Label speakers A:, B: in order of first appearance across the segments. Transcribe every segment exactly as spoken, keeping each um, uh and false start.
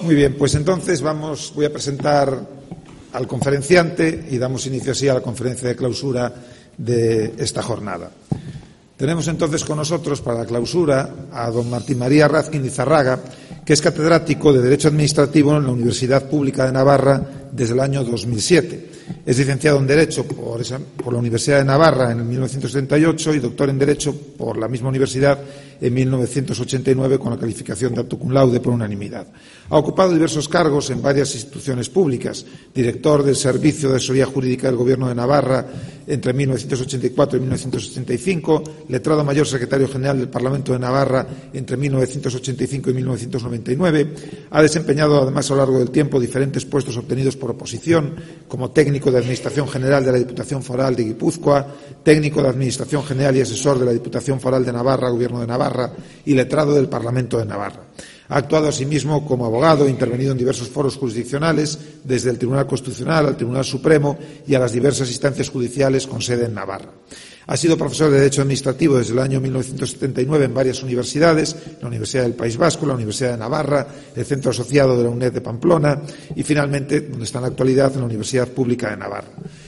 A: Muy bien, pues entonces vamos, voy a presentar al conferenciante y damos inicio así a la conferencia de clausura de esta jornada. Tenemos entonces con nosotros para la clausura a don Martín María Razkin Lizarraga, que es catedrático de Derecho Administrativo en la Universidad Pública de Navarra desde el año dos mil siete. Es licenciado en Derecho por, esa, por la Universidad de Navarra en mil novecientos setenta y ocho y doctor en Derecho por la misma universidad en mil novecientos ochenta y nueve con la calificación de apto cum laude por unanimidad. Ha ocupado diversos cargos en varias instituciones públicas, director del Servicio de Asesoría Jurídica del Gobierno de Navarra entre mil novecientos ochenta y cuatro y mil novecientos ochenta y cinco, letrado mayor secretario general del Parlamento de Navarra entre mil novecientos ochenta y cinco y mil novecientos noventa y nueve. Ha desempeñado además a lo largo del tiempo diferentes puestos obtenidos por oposición, como técnico de Administración General de la Diputación Foral de Guipúzcoa, técnico de Administración General y asesor de la Diputación Foral de Navarra, Gobierno de Navarra, y letrado del Parlamento de Navarra. Ha actuado asimismo como abogado e intervenido en diversos foros jurisdiccionales, desde el Tribunal Constitucional al Tribunal Supremo y a las diversas instancias judiciales con sede en Navarra. Ha sido profesor de Derecho Administrativo desde el año mil novecientos setenta y nueve en varias universidades, la Universidad del País Vasco, la Universidad de Navarra, el Centro Asociado de la UNED de Pamplona y, finalmente, donde está en la actualidad, en la Universidad Pública de Navarra.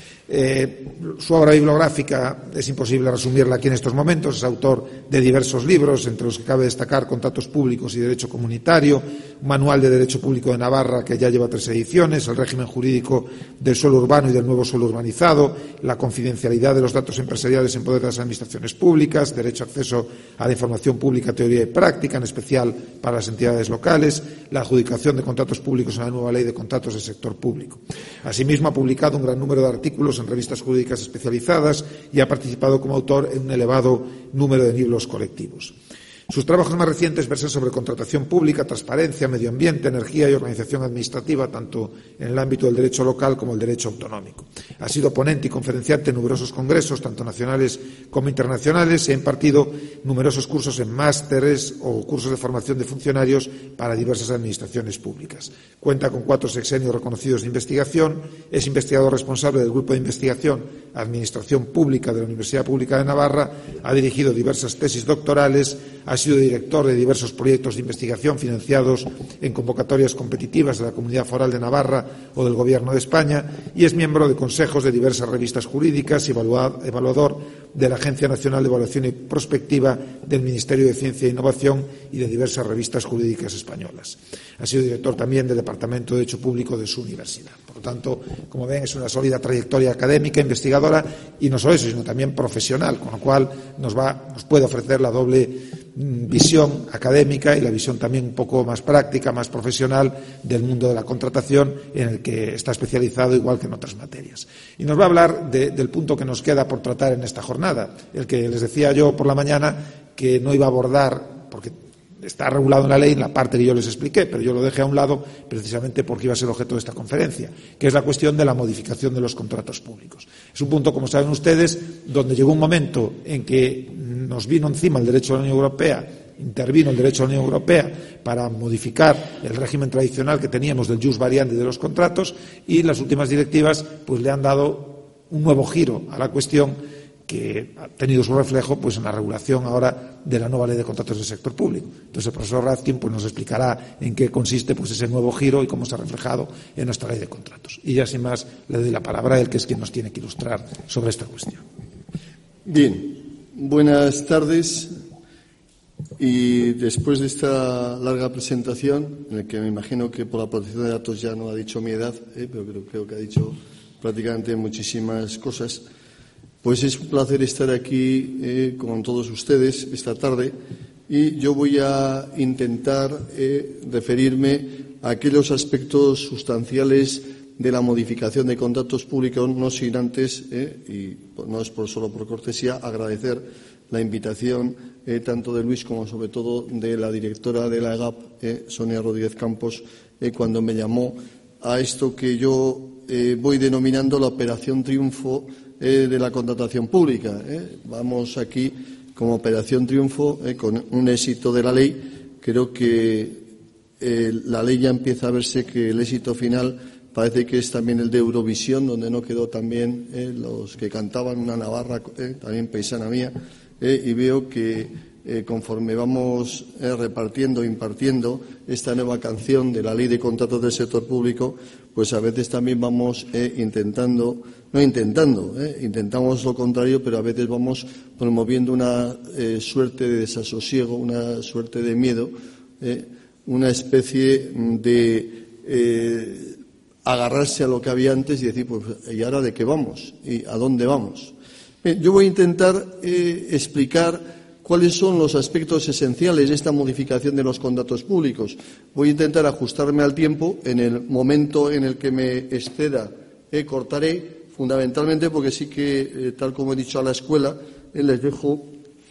A: Eh, su obra bibliográfica es imposible resumirla aquí en estos momentos. Es autor de diversos libros, entre los que cabe destacar Contratos Públicos y Derecho Comunitario, un manual de Derecho Público de Navarra que ya lleva tres ediciones, El régimen jurídico del suelo urbano y del nuevo suelo urbanizado, La confidencialidad de los datos empresariales en poder de las administraciones públicas, Derecho a acceso a la información pública, teoría y práctica, en especial para las entidades locales, la adjudicación de contratos públicos en la nueva ley de contratos del sector público. Asimismo, ha publicado un gran número de artículos en revistas jurídicas especializadas y ha participado como autor en un elevado número de libros colectivos. Sus trabajos más recientes versan sobre contratación pública, transparencia, medio ambiente, energía y organización administrativa, tanto en el ámbito del derecho local como el derecho autonómico. Ha sido ponente y conferenciante en numerosos congresos, tanto nacionales como internacionales, y ha impartido numerosos cursos en másteres o cursos de formación de funcionarios para diversas administraciones públicas. Cuenta con cuatro sexenios reconocidos de investigación, es investigador responsable del Grupo de Investigación Administración Pública de la Universidad Pública de Navarra, ha dirigido diversas tesis doctorales, ha sido director de diversos proyectos de investigación financiados en convocatorias competitivas de la Comunidad Foral de Navarra o del Gobierno de España y es miembro de consejos de diversas revistas jurídicas y evaluador de la Agencia Nacional de Evaluación y Prospectiva del Ministerio de Ciencia e Innovación y de diversas revistas jurídicas españolas. Ha sido director también del Departamento de Derecho Público de su universidad. Por lo tanto, como ven, es una sólida trayectoria académica, investigadora y no solo eso, sino también profesional, con lo cual nos, va, nos puede ofrecer la doble visión académica y la visión también un poco más práctica, más profesional del mundo de la contratación en el que está especializado igual que en otras materias. Y nos va a hablar de, del punto que nos queda por tratar en esta jornada, el que les decía yo por la mañana que no iba a abordar, porque está regulado en la ley, en la parte que yo les expliqué, pero yo lo dejé a un lado precisamente porque iba a ser objeto de esta conferencia, que es la cuestión de la modificación de los contratos públicos. Es un punto, como saben ustedes, donde llegó un momento en que nos vino encima el derecho de la Unión Europea, intervino el derecho de la Unión Europea para modificar el régimen tradicional que teníamos del jus variandi de los contratos y las últimas directivas pues le han dado un nuevo giro a la cuestión que ha tenido su reflejo pues en la regulación ahora de la nueva ley de contratos del sector público. Entonces el profesor Razkin pues, nos explicará en qué consiste pues, ese nuevo giro y cómo se ha reflejado en nuestra ley de contratos. Y ya sin más le doy la palabra a él, que es quien nos tiene que ilustrar sobre esta cuestión.
B: Bien, buenas tardes. Y después de esta larga presentación, en la que me imagino que por la protección de datos ya no ha dicho mi edad, eh, pero creo, creo que ha dicho prácticamente muchísimas cosas, pues es un placer estar aquí eh, con todos ustedes esta tarde y yo voy a intentar eh, referirme a aquellos aspectos sustanciales de la modificación de contratos públicos, no sin antes, eh, y no es por, solo por cortesía, agradecer la invitación eh, tanto de Luis como sobre todo de la directora de la E G A P, eh, Sonia Rodríguez Campos, eh, cuando me llamó a esto que yo eh, voy denominando la Operación Triunfo eh, de la contratación pública. Eh. Vamos aquí como Operación Triunfo eh, con un éxito de la ley. Creo que eh, la ley ya empieza a verse que el éxito final parece que es también el de Eurovisión, donde no quedó también eh, los que cantaban una Navarra, eh, también paisana mía, eh, y veo que eh, conforme vamos eh, repartiendo, impartiendo esta nueva canción de la Ley de Contratos del Sector Público, pues a veces también vamos eh, intentando, no intentando, eh, intentamos lo contrario, pero a veces vamos promoviendo una eh, suerte de desasosiego, una suerte de miedo, eh, una especie de eh, agarrarse a lo que había antes y decir, pues, ¿y ahora de qué vamos? ¿Y a dónde vamos? Bien, yo voy a intentar eh, explicar cuáles son los aspectos esenciales de esta modificación de los contratos públicos. Voy a intentar ajustarme al tiempo. En el momento en el que me exceda, eh, cortaré, fundamentalmente porque sí que, eh, tal como he dicho a la escuela, eh, les dejo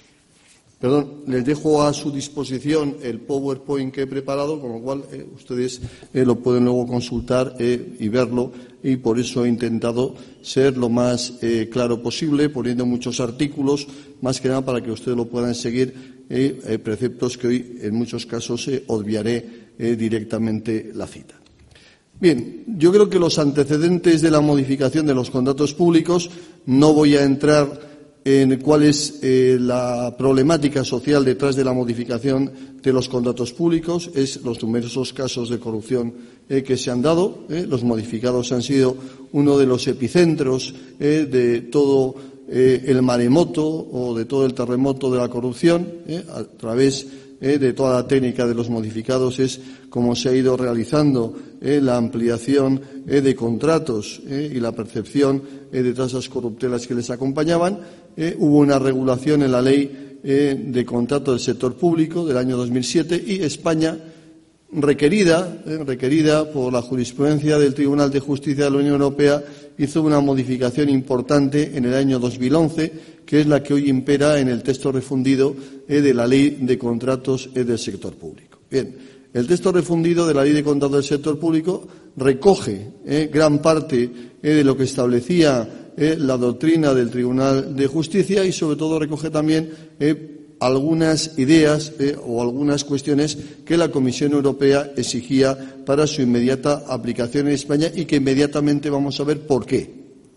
B: Perdón, les dejo a su disposición el PowerPoint que he preparado, con lo cual eh, ustedes eh, lo pueden luego consultar eh, y verlo, y por eso he intentado ser lo más eh, claro posible, poniendo muchos artículos, más que nada para que ustedes lo puedan seguir, eh, eh, preceptos que hoy en muchos casos eh, obviaré eh, directamente la cita. Bien, yo creo que los antecedentes de la modificación de los contratos públicos, no voy a entrar en cuál es eh, la problemática social detrás de la modificación de los contratos públicos, es los numerosos casos de corrupción eh, que se han dado. Eh, los modificados han sido uno de los epicentros eh, de todo eh, el maremoto o de todo el terremoto de la corrupción. Eh, a través eh, de toda la técnica de los modificados es como se ha ido realizando eh, la ampliación eh, de contratos eh, y la percepción eh, de tasas corruptelas que les acompañaban. Eh, hubo una regulación en la Ley eh, de Contrato del Sector Público del año dos mil siete y España, requerida, eh, requerida por la jurisprudencia del Tribunal de Justicia de la Unión Europea, hizo una modificación importante en el año dos mil once, que es la que hoy impera en el texto refundido eh, de la Ley de Contratos eh, del Sector Público. Bien, el texto refundido de la Ley de Contratos del Sector Público recoge eh, gran parte eh, de lo que establecía Eh, la doctrina del Tribunal de Justicia y, sobre todo, recoge también eh, algunas ideas eh, o algunas cuestiones que la Comisión Europea exigía para su inmediata aplicación en España y que inmediatamente vamos a ver por qué.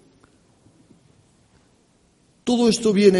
B: Todo esto viene,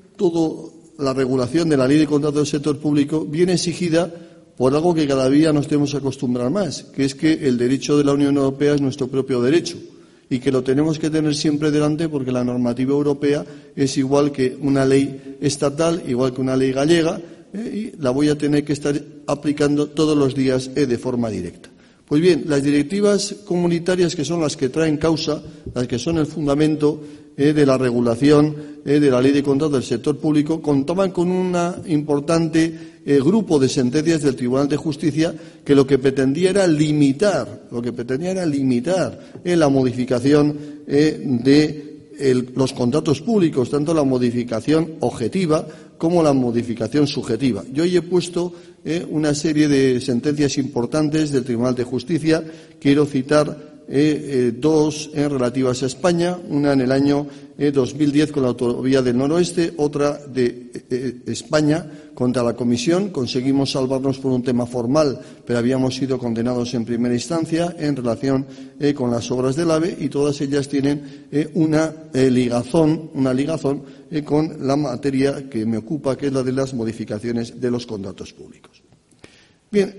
B: toda la regulación de la Ley de Contratos del Sector Público viene exigida por algo que cada día nos tenemos que acostumbrar más, que es que el derecho de la Unión Europea es nuestro propio derecho, y que lo tenemos que tener siempre delante porque la normativa europea es igual que una ley estatal, igual que una ley gallega, eh, y la voy a tener que estar aplicando todos los días eh, de forma directa. Pues bien, las directivas comunitarias, que son las que traen causa, las que son el fundamento eh, de la regulación eh, de la Ley de Contratos del Sector Público, contaban con un importante eh, grupo de sentencias del Tribunal de Justicia que lo que pretendía era limitar, lo que pretendía era limitar eh, la modificación eh, de el, los contratos públicos, tanto la modificación objetiva como la modificación subjetiva. Yo hoy he puesto eh, una serie de sentencias importantes del Tribunal de Justicia. Quiero citar Eh, eh, dos eh, relativas a España, una en el año eh, dos mil diez con la Autovía del Noroeste, otra de eh, España contra la Comisión. Conseguimos salvarnos por un tema formal, pero habíamos sido condenados en primera instancia en relación eh, con las obras del AVE, y todas ellas tienen eh, una eh, ligazón, una ligazón eh, con la materia que me ocupa, que es la de las modificaciones de los contratos públicos. Bien,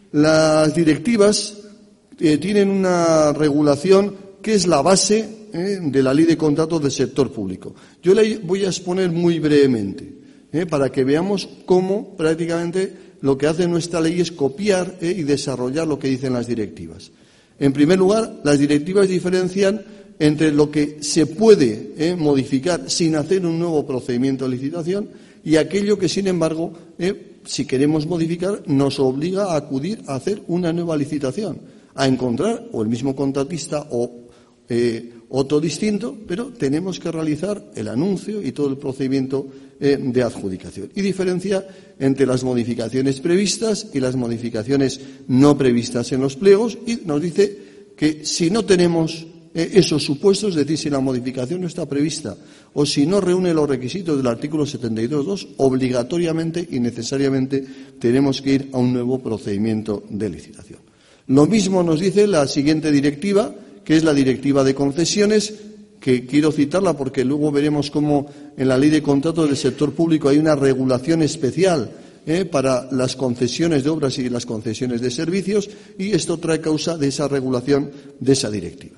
B: las directivas Eh, tienen una regulación que es la base eh, de la Ley de Contratos del Sector Público. Yo la voy a exponer muy brevemente eh, para que veamos cómo prácticamente lo que hace nuestra ley es copiar eh, y desarrollar lo que dicen las directivas. En primer lugar, las directivas diferencian entre lo que se puede eh, modificar sin hacer un nuevo procedimiento de licitación y aquello que, sin embargo, eh, si queremos modificar, nos obliga a acudir a hacer una nueva licitación, a encontrar o el mismo contratista o eh, otro distinto, pero tenemos que realizar el anuncio y todo el procedimiento eh, de adjudicación. Y diferencia entre las modificaciones previstas y las modificaciones no previstas en los pliegos, y nos dice que si no tenemos eh, esos supuestos, es decir, si la modificación no está prevista o si no reúne los requisitos del artículo setenta y dos punto dos, obligatoriamente y necesariamente tenemos que ir a un nuevo procedimiento de licitación. Lo mismo nos dice la siguiente directiva, que es la Directiva de Concesiones, que quiero citarla porque luego veremos cómo en la Ley de Contratos del Sector Público hay una regulación especial eh, para las concesiones de obras y las concesiones de servicios, y esto trae causa de esa regulación de esa directiva.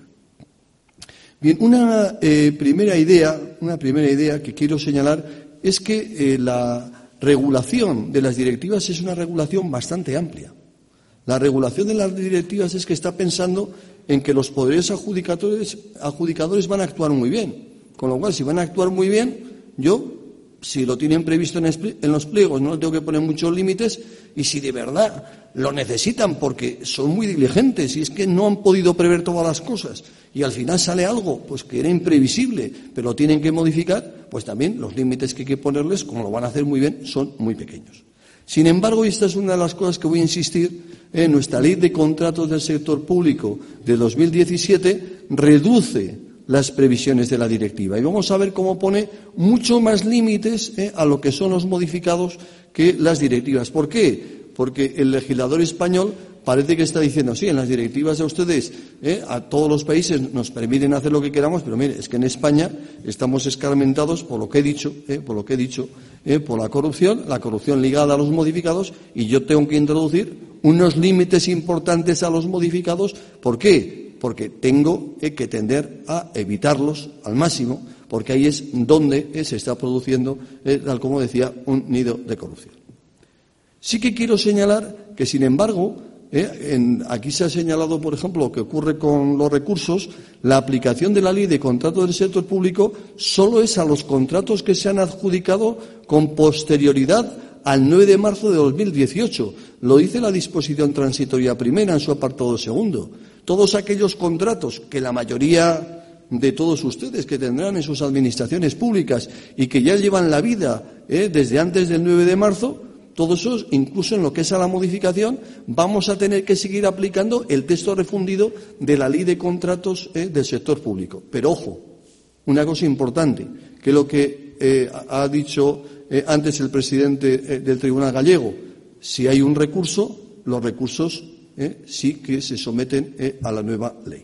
B: Bien, una eh, primera idea, una primera idea que quiero señalar es que eh, la regulación de las directivas es una regulación bastante amplia. La regulación de las directivas es que está pensando en que los poderes adjudicadores, adjudicadores van a actuar muy bien. Con lo cual, si van a actuar muy bien, yo, si lo tienen previsto en los pliegos, no le tengo que poner muchos límites, y si de verdad lo necesitan porque son muy diligentes y es que no han podido prever todas las cosas y al final sale algo pues que era imprevisible, pero lo tienen que modificar, pues también los límites que hay que ponerles, como lo van a hacer muy bien, son muy pequeños. Sin embargo, y esta es una de las cosas que voy a insistir, en nuestra Ley de Contratos del Sector Público de dos mil diecisiete reduce las previsiones de la directiva. Y vamos a ver cómo pone mucho más límites eh, a lo que son los modificados que las directivas. ¿Por qué? Porque el legislador español parece que está diciendo, sí, en las directivas de ustedes, eh, a todos los países nos permiten hacer lo que queramos, pero mire, es que en España estamos escarmentados por lo que he dicho, eh, por lo que he dicho, eh, por la corrupción, la corrupción ligada a los modificados, y yo tengo que introducir unos límites importantes a los modificados. ¿Por qué? Porque tengo eh, que tender a evitarlos al máximo, porque ahí es donde eh, se está produciendo, eh, tal como decía, un nido de corrupción. Sí que quiero señalar que, sin embargo, eh, en, aquí se ha señalado, por ejemplo, lo que ocurre con los recursos. La aplicación de la Ley de Contratos del Sector Público solo es a los contratos que se han adjudicado con posterioridad al nueve de marzo de dos mil dieciocho. Lo dice la disposición transitoria primera en su apartado segundo. Todos aquellos contratos que la mayoría de todos ustedes que tendrán en sus administraciones públicas y que ya llevan la vida eh, desde antes del nueve de marzo, todos esos, incluso en lo que es a la modificación, vamos a tener que seguir aplicando el texto refundido de la Ley de Contratos eh, del Sector Público. Pero ojo, una cosa importante, que lo que eh, ha dicho eh, antes el presidente eh, del Tribunal Gallego, si hay un recurso, los recursos eh, sí que se someten eh, a la nueva ley.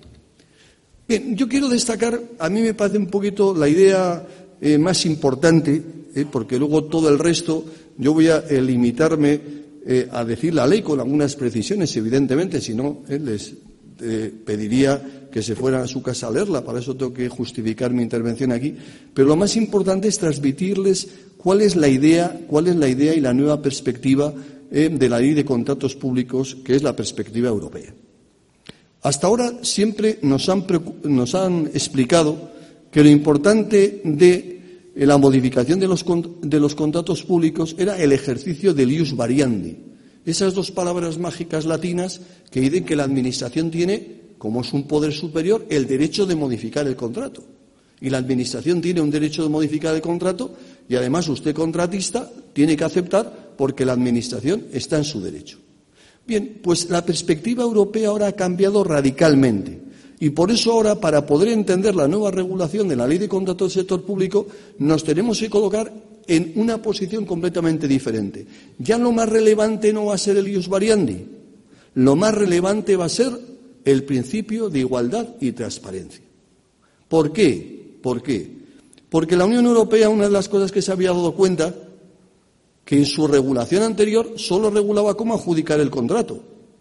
B: Bien, yo quiero destacar, a mí me parece un poquito la idea eh, más importante, eh, porque luego todo el resto yo voy a eh, limitarme eh, a decir la ley con algunas precisiones, evidentemente, si no eh, les eh, pediría que se fueran a su casa a leerla, para eso tengo que justificar mi intervención aquí, pero lo más importante es transmitirles cuál es la idea, cuál es la idea y la nueva perspectiva eh, de la Ley de Contratos Públicos, que es la perspectiva europea. Hasta ahora siempre nos han, nos han explicado que lo importante de la modificación de los, de los contratos públicos era el ejercicio del ius variandi. Esas dos palabras mágicas latinas que dicen que la Administración tiene, como es un poder superior, el derecho de modificar el contrato. Y la Administración tiene un derecho de modificar el contrato y además usted, contratista, tiene que aceptar porque la Administración está en su derecho. Bien, pues la perspectiva europea ahora ha cambiado radicalmente. Y por eso ahora, para poder entender la nueva regulación de la Ley de Contratos del Sector Público, nos tenemos que colocar en una posición completamente diferente. Ya lo más relevante no va a ser el ius variandi, lo más relevante va a ser el principio de igualdad y transparencia. ¿Por qué? ¿Por qué? Porque la Unión Europea, una de las cosas que se había dado cuenta, que en su regulación anterior solo regulaba cómo adjudicar el contrato.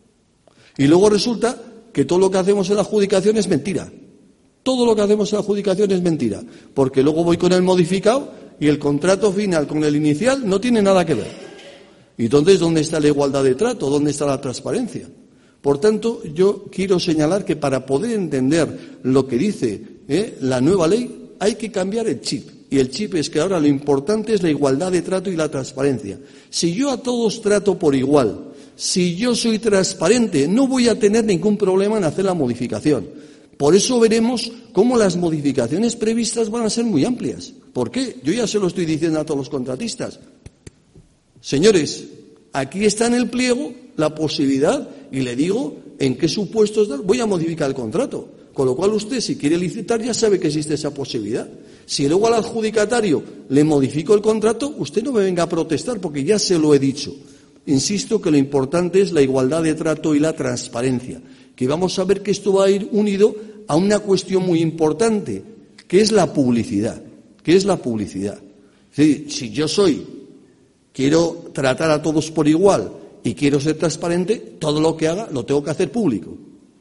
B: Y luego resulta que todo lo que hacemos en la adjudicación es mentira. Todo lo que hacemos en la adjudicación es mentira. Porque luego voy con el modificado y el contrato final con el inicial no tiene nada que ver. Y entonces, ¿dónde está la igualdad de trato? ¿Dónde está la transparencia? Por tanto, yo quiero señalar que para poder entender lo que dice eh, la nueva ley, hay que cambiar el chip. Y el chip es que ahora lo importante es la igualdad de trato y la transparencia. Si yo a todos trato por igual, si yo soy transparente, no voy a tener ningún problema en hacer la modificación. Por eso veremos cómo las modificaciones previstas van a ser muy amplias. ¿Por qué? Yo ya se lo estoy diciendo a todos los contratistas. Señores, aquí está en el pliego la posibilidad, y le digo en qué supuestos voy a modificar el contrato. Con lo cual usted, si quiere licitar, ya sabe que existe esa posibilidad. Si luego al adjudicatario le modifico el contrato, usted no me venga a protestar porque ya se lo he dicho. Insisto que lo importante es la igualdad de trato y la transparencia, que vamos a ver que esto va a ir unido a una cuestión muy importante,
C: que es la publicidad. ¿Qué es la publicidad? Es decir, si yo soy, quiero tratar a todos por igual y quiero ser transparente, todo lo que haga lo tengo que hacer público.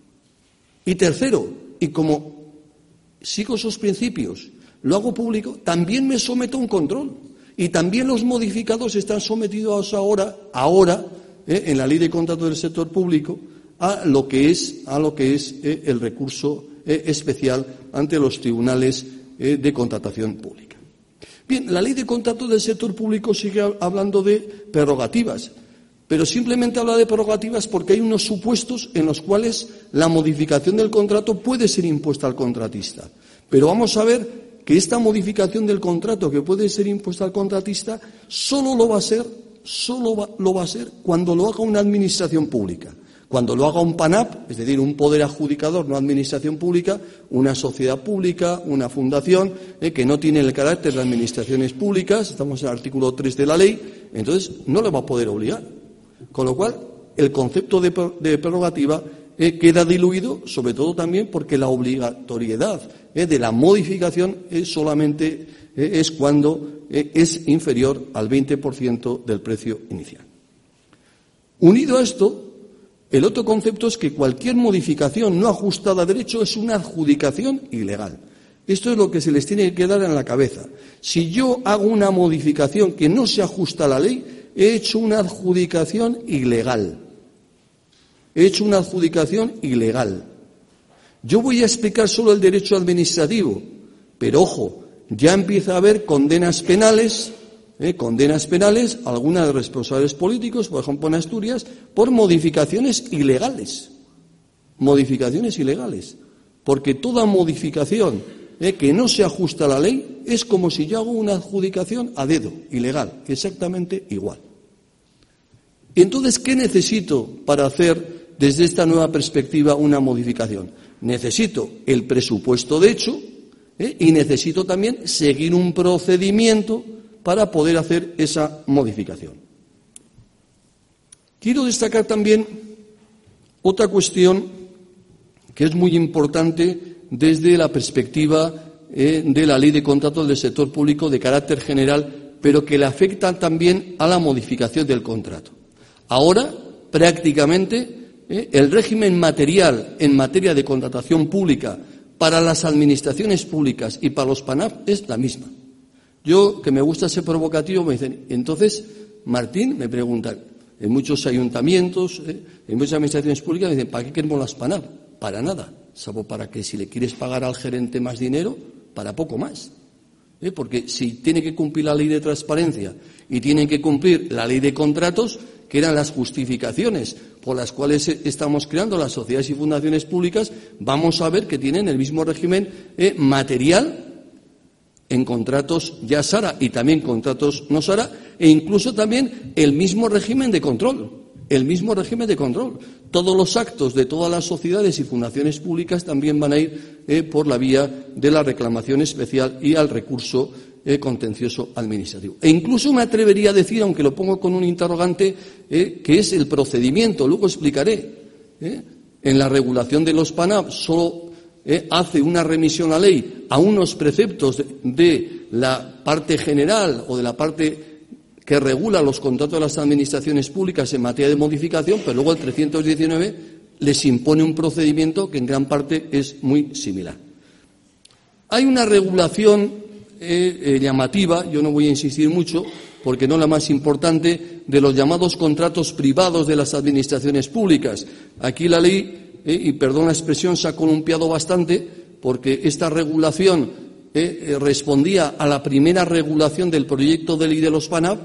C: Y tercero, y como sigo esos principios, lo hago público, también me someto a un control. Y también los modificados están sometidos ahora, ahora eh, en la ley de contratos del sector público, a lo que es, a lo que es eh, el recurso eh, especial ante los tribunales eh, de contratación pública. Bien, la ley de contratos del sector público sigue hablando de prerrogativas, pero simplemente habla de prerrogativas porque hay unos supuestos en los cuales la modificación del contrato puede ser impuesta al contratista. Pero vamos a ver que esta modificación del contrato que puede ser impuesta al contratista solo lo va a ser, solo va, lo va a ser cuando lo haga una administración pública. Cuando lo haga un PANAP, es decir, un poder adjudicador, no administración pública, una sociedad pública, una fundación, eh, que no tiene el carácter de administraciones públicas, estamos en el artículo tres de la ley, entonces no le va a poder obligar. Con lo cual, el concepto de, de prerrogativa eh, queda diluido, sobre todo también porque la obligatoriedad eh, de la modificación eh, solamente eh, es cuando eh, es inferior al veinte por ciento del precio inicial. Unido a esto, el otro concepto es que cualquier modificación no ajustada a derecho es una adjudicación ilegal. Esto es lo que se les tiene que quedar en la cabeza. Si yo hago una modificación que no se ajusta a la ley, he hecho una adjudicación ilegal. He hecho una adjudicación ilegal. Yo voy a explicar solo el derecho administrativo, pero ojo, ya empieza a haber condenas penales, eh, condenas penales, algunas de responsables políticos, por ejemplo en Asturias, por modificaciones ilegales. Modificaciones ilegales. Porque toda modificación eh, que no se ajusta a la ley es como si yo hago una adjudicación a dedo, ilegal, exactamente igual. Entonces, ¿qué necesito para hacer desde esta nueva perspectiva una modificación? Necesito el presupuesto de hecho eh, y necesito también seguir un procedimiento para poder hacer esa modificación. Quiero destacar también otra cuestión que es muy importante desde la perspectiva eh, de la ley de contratos del sector público de carácter general, pero que le afecta también a la modificación del contrato. Ahora, prácticamente, eh, el régimen material en materia de contratación pública para las administraciones públicas y para los PANAP es la misma. Yo, que me gusta ser provocativo, me dicen, entonces, Martín, me preguntan, en muchos ayuntamientos, eh, en muchas administraciones públicas, me dicen, ¿para qué queremos las PANAP? Para nada, salvo para que si le quieres pagar al gerente más dinero, para poco más. ¿Eh? Porque si tiene que cumplir la ley de transparencia y tiene que cumplir la ley de contratos, que eran las justificaciones por las cuales estamos creando las sociedades y fundaciones públicas, vamos a ver que tienen el mismo régimen eh, material en contratos ya SARA y también contratos no SARA, e incluso también el mismo régimen de control, el mismo régimen de control. Todos los actos de todas las sociedades y fundaciones públicas también van a ir eh, por la vía de la reclamación especial y al recurso eh, contencioso administrativo. E incluso me atrevería a decir, aunque lo pongo con un interrogante, eh, que es el procedimiento, luego explicaré. Eh, en la regulación de los PANAP solo Eh, hace una remisión a ley a unos preceptos de, de la parte general o de la parte que regula los contratos de las administraciones públicas en materia de modificación, pero luego el trescientos diecinueve les impone un procedimiento que en gran parte es muy similar. Hay una regulación eh, eh, llamativa, yo no voy a insistir mucho, porque no la más importante, de los llamados contratos privados de las administraciones públicas. Aquí la ley Eh, y perdón la expresión, se ha columpiado bastante porque esta regulación eh, eh, respondía a la primera regulación del proyecto de ley de los PANAP.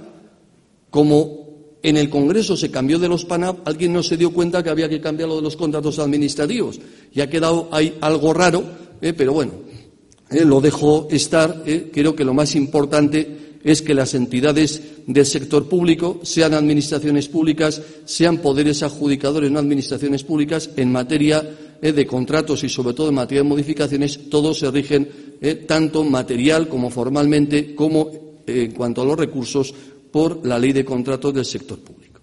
C: Como en el Congreso se cambió de los PANAP, alguien no se dio cuenta que había que cambiar lo de los contratos administrativos y ha quedado ahí algo raro, eh, pero bueno, eh, lo dejo estar. Eh, creo que lo más importante es que las entidades del sector público, sean administraciones públicas, sean poderes adjudicadores, no administraciones públicas, en materia eh, de contratos y sobre todo en materia de modificaciones, todos se rigen eh, tanto material como formalmente, como eh, en cuanto a los recursos, por la ley de contratos del sector público.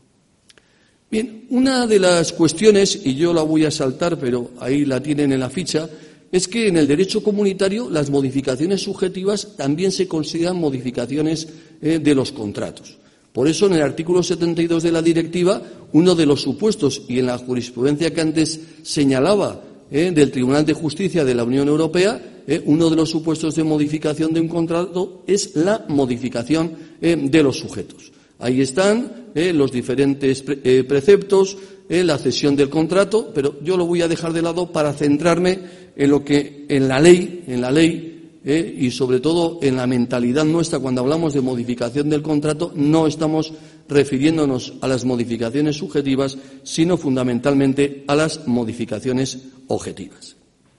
C: Bien, una de las cuestiones, y yo la voy a saltar, pero ahí la tienen en la ficha, es que en el derecho comunitario las modificaciones subjetivas también se consideran modificaciones eh, de los contratos. Por eso, en el artículo setenta y dos de la directiva, uno de los supuestos, y en la jurisprudencia que antes señalaba eh, del Tribunal de Justicia de la Unión Europea, eh, uno de los supuestos de modificación de un contrato es la modificación eh, de los sujetos. Ahí están eh, los diferentes pre eh, preceptos, eh, la cesión del contrato, pero yo lo voy a dejar de lado para centrarme en lo que en la ley, en la ley eh, y sobre todo en la mentalidad nuestra cuando hablamos de modificación del contrato, no estamos refiriéndonos a las modificaciones subjetivas, sino fundamentalmente a las modificaciones objetivas.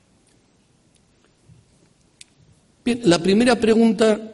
C: Bien, la primera pregunta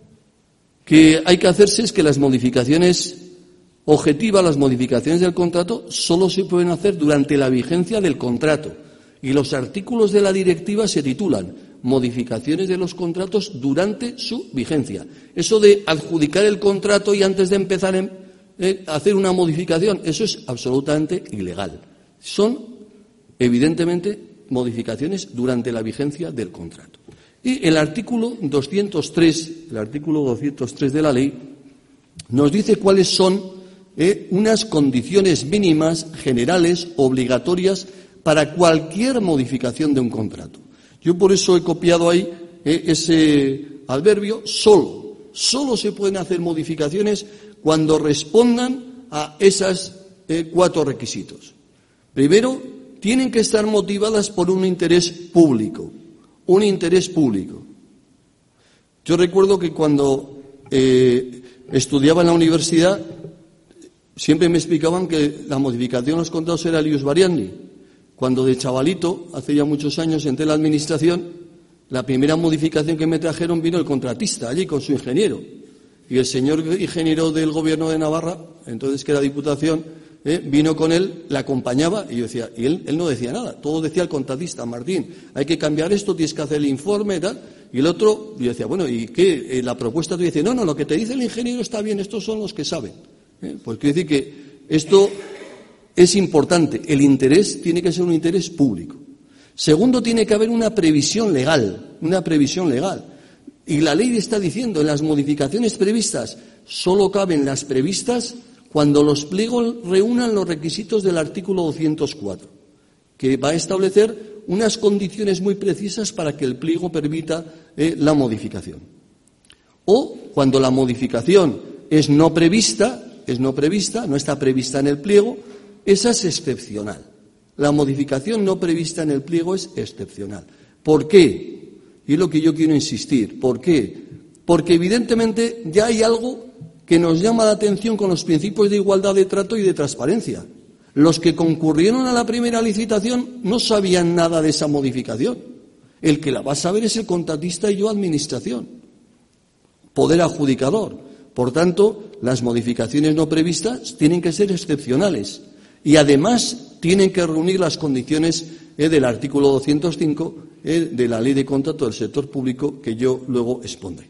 C: que hay que hacerse es que las modificaciones objetivas, las modificaciones del contrato, solo se pueden hacer durante la vigencia del contrato. Y los artículos de la directiva se titulan modificaciones de los contratos durante su vigencia. Eso de adjudicar el contrato y antes de empezar a eh, hacer una modificación, eso es absolutamente ilegal. Son, evidentemente, modificaciones durante la vigencia del contrato. Y el artículo doscientos tres, el artículo doscientos tres de la ley, nos dice cuáles son eh, unas condiciones mínimas, generales, obligatorias, para cualquier modificación de un contrato. Yo por eso he copiado ahí eh, ese adverbio, solo. Solo se pueden hacer modificaciones cuando respondan a esos eh, cuatro requisitos. Primero, tienen que estar motivadas por un interés público. Un interés público. Yo recuerdo que cuando eh, estudiaba en la universidad, siempre me explicaban que la modificación de los contratos era el ius variandi. Cuando de chavalito, hace ya muchos años, entré en la administración, la primera modificación que me trajeron vino el contratista, allí con su ingeniero. Y el señor ingeniero del gobierno de Navarra, entonces que era diputación, eh, vino con él, le acompañaba, y yo decía, y él, él no decía nada, todo decía el contratista, Martín, hay que cambiar esto, tienes que hacer el informe y tal. Y el otro, yo decía, bueno, ¿y qué? Eh, la propuesta tú dices, no, no, lo que te dice el ingeniero está bien, estos son los que saben. Eh, pues quiere decir que esto es importante, el interés tiene que ser un interés público. Segundo, tiene que haber una previsión legal, una previsión legal. Y la ley está diciendo, en las modificaciones previstas, solo caben las previstas cuando los pliegos reúnan los requisitos del artículo doscientos cuatro, que va a establecer unas condiciones muy precisas para que el pliego permita eh, la modificación. O cuando la modificación es no prevista, es no prevista, no está prevista en el pliego, esa es excepcional. La modificación no prevista en el pliego es excepcional. ¿Por qué? Y es lo que yo quiero insistir. ¿Por qué? Porque evidentemente ya hay algo que nos llama la atención con los principios de igualdad de trato y de transparencia. Los que concurrieron a la primera licitación no sabían nada de esa modificación. El que la va a saber es el contratista y yo, administración, poder adjudicador. Por tanto, las modificaciones no previstas tienen que ser excepcionales y además tienen que reunir las condiciones eh, del artículo doscientos cinco eh, de la Ley de Contrato del Sector Público, que yo luego expondré.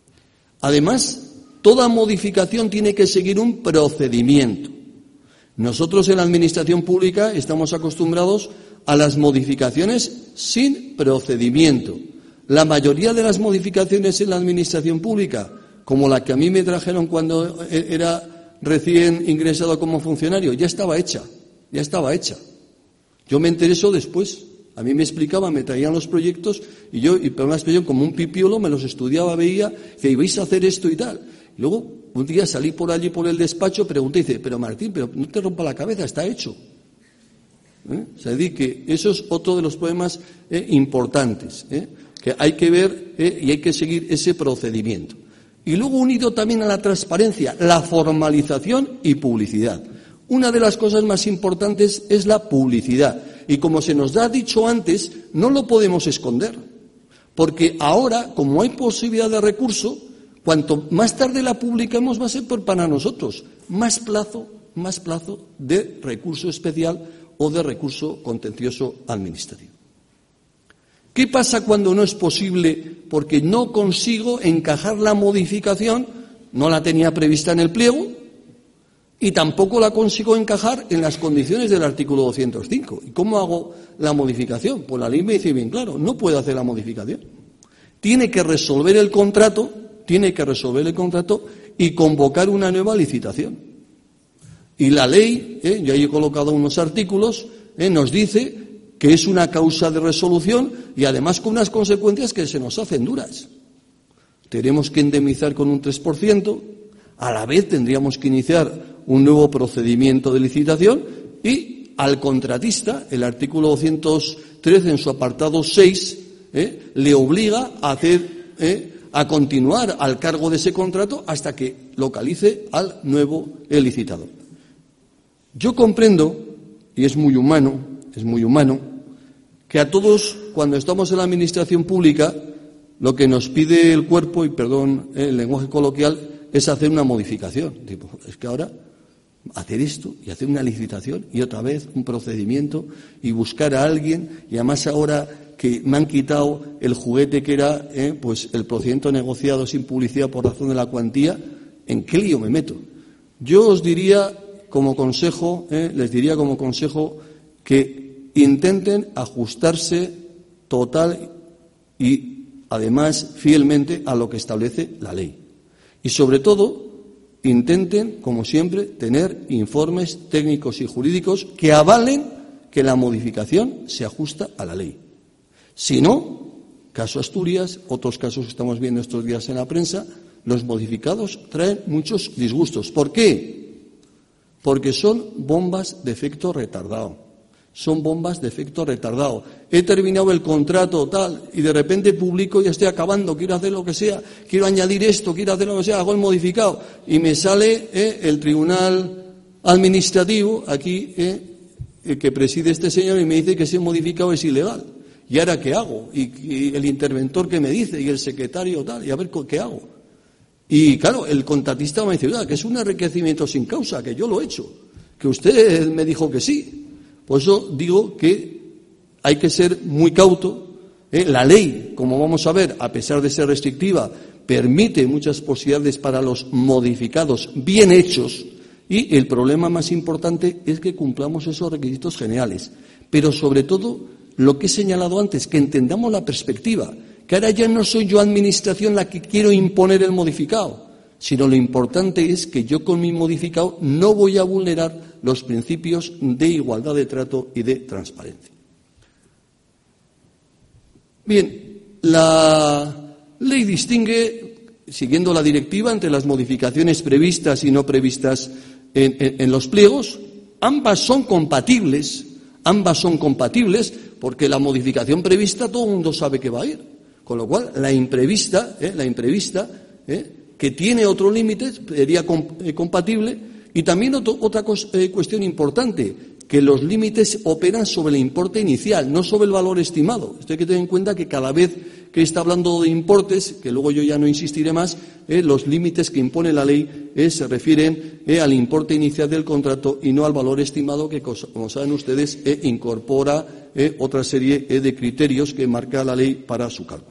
C: Además, toda modificación tiene que seguir un procedimiento. Nosotros en la Administración Pública estamos acostumbrados a las modificaciones sin procedimiento. La mayoría de las modificaciones en la Administración Pública, como la que a mí me trajeron cuando era recién ingresado como funcionario, ya estaba hecha, ya estaba hecha. Yo me intereso después. A mí me explicaban, me traían los proyectos y yo, y por una expresión como un pipiolo, me los estudiaba, veía que ibais a hacer esto y tal. Y luego, un día salí por allí por el despacho, pregunté y dice, pero Martín, pero no te rompa la cabeza, está hecho. ¿Eh? O sea, di que eso es otro de los problemas eh, importantes, ¿eh? que hay que ver eh, y hay que seguir ese procedimiento. Y luego unido también a la transparencia, la formalización y publicidad. Una de las cosas más importantes es la publicidad. Y como se nos ha dicho antes, no lo podemos esconder. Porque ahora, como hay posibilidad de recurso, cuanto más tarde la publicamos va a ser por para nosotros. Más plazo, más plazo de recurso especial o de recurso contencioso administrativo. ¿Qué pasa cuando no es posible porque no consigo encajar la modificación? No la tenía prevista en el pliego, Y tampoco la consigo encajar en las condiciones del artículo doscientos cinco. ¿Y cómo hago la modificación? Pues la ley me dice bien claro, no puedo hacer la modificación. Tiene que resolver el contrato, tiene que resolver el contrato y convocar una nueva licitación. Y la ley, eh, yo ahí he colocado unos artículos, eh, nos dice que es una causa de resolución y además con unas consecuencias que se nos hacen duras. Tenemos que indemnizar con un tres por ciento, a la vez tendríamos que iniciar un nuevo procedimiento de licitación y al contratista, el artículo doscientos trece en su apartado seis, eh, le obliga a hacer, eh, a continuar al cargo de ese contrato hasta que localice al nuevo eh, licitador. Yo comprendo, y es muy humano, es muy humano, que a todos, cuando estamos en la administración pública, lo que nos pide el cuerpo, y perdón eh, el lenguaje coloquial, es hacer una modificación. Tipo, es que ahora hacer esto y hacer una licitación y otra vez un procedimiento y buscar a alguien, y además ahora que me han quitado el juguete que era eh, pues el procedimiento negociado sin publicidad por razón de la cuantía, ¿en qué lío me meto? Yo os diría como consejo, eh, les diría como consejo que intenten ajustarse total y además fielmente a lo que establece la ley. Y sobre todo, intenten, como siempre, tener informes técnicos y jurídicos que avalen que la modificación se ajusta a la ley. Si no, caso Asturias, otros casos que estamos viendo estos días en la prensa, los modificados traen muchos disgustos. ¿Por qué? Porque son bombas de efecto retardado. Son bombas de efecto retardado. He terminado el contrato tal y de repente publico, ya estoy acabando, quiero hacer lo que sea, quiero añadir esto, quiero hacer lo que sea, hago el modificado y me sale eh, el tribunal administrativo aquí eh, eh, que preside este señor y me dice que ese modificado es ilegal. ¿Y ahora qué hago? Y, y el interventor que me dice y el secretario tal, y a ver qué hago. Y claro, el contratista me dice, que es un enriquecimiento sin causa, que yo lo he hecho, que usted me dijo que sí. Por eso digo que hay que ser muy cauto. ¿eh? La ley, como vamos a ver, a pesar de ser restrictiva, permite muchas posibilidades para los modificados bien hechos y el problema más importante es que cumplamos esos requisitos generales. Pero sobre todo, lo que he señalado antes, que entendamos la perspectiva, que ahora ya no soy yo administración la que quiero imponer el modificado, sino lo importante es que yo con mi modificado no voy a vulnerar los principios de igualdad de trato y de transparencia. Bien, la ley distingue, siguiendo la directiva, entre las modificaciones previstas y no previstas en, en, en los pliegos. Ambas son compatibles, ambas son compatibles porque la modificación prevista todo el mundo sabe que va a ir. Con lo cual, la imprevista, eh, la imprevista, eh, que tiene otro límite, sería comp- eh, compatible. Y también otro, otra cos, eh, cuestión importante, que los límites operan sobre el importe inicial, no sobre el valor estimado. Esto hay que tener en cuenta que cada vez que está hablando de importes, que luego yo ya no insistiré más, eh, los límites que impone la ley eh, se refieren eh, al importe inicial del contrato y no al valor estimado que, como saben ustedes, eh, incorpora eh, otra serie eh, de criterios que marca la ley para su cálculo.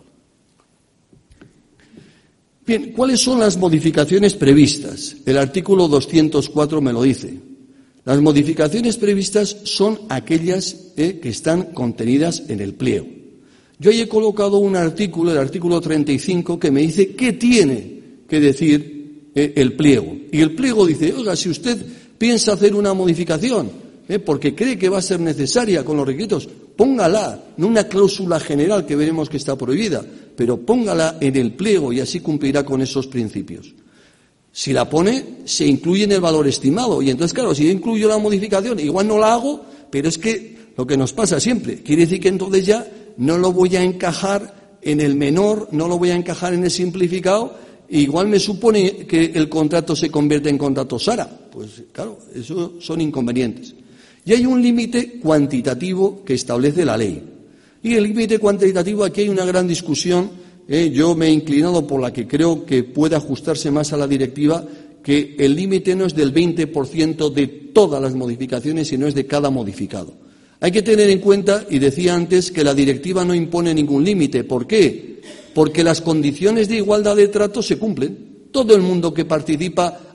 C: Bien, ¿cuáles son las modificaciones previstas? El artículo doscientos cuatro me lo dice. Las modificaciones previstas son aquellas eh, que están contenidas en el pliego. Yo ahí he colocado un artículo, el artículo treinta y cinco, que me dice qué tiene que decir eh, el pliego. Y el pliego dice, oiga, si usted piensa hacer una modificación, eh, porque cree que va a ser necesaria con los requisitos, póngala, no una cláusula general que veremos que está prohibida, pero póngala en el pliego y así cumplirá con esos principios. Si la pone, se incluye en el valor estimado. Y entonces, claro, si yo incluyo la modificación, igual no la hago, pero es que lo que nos pasa siempre, quiere decir que entonces ya no lo voy a encajar en el menor, no lo voy a encajar en el simplificado, e igual me supone que el contrato se convierte en contrato SARA. Pues claro, eso son inconvenientes. Y hay un límite cuantitativo que establece la ley. Y el límite cuantitativo, aquí hay una gran discusión. Eh, yo me he inclinado por la que creo que puede ajustarse más a la directiva, que el límite no es del veinte por ciento de todas las modificaciones, sino es de cada modificado. Hay que tener en cuenta, y decía antes, que la directiva no impone ningún límite. ¿Por qué? Porque las condiciones de igualdad de trato se cumplen. Todo el mundo que participa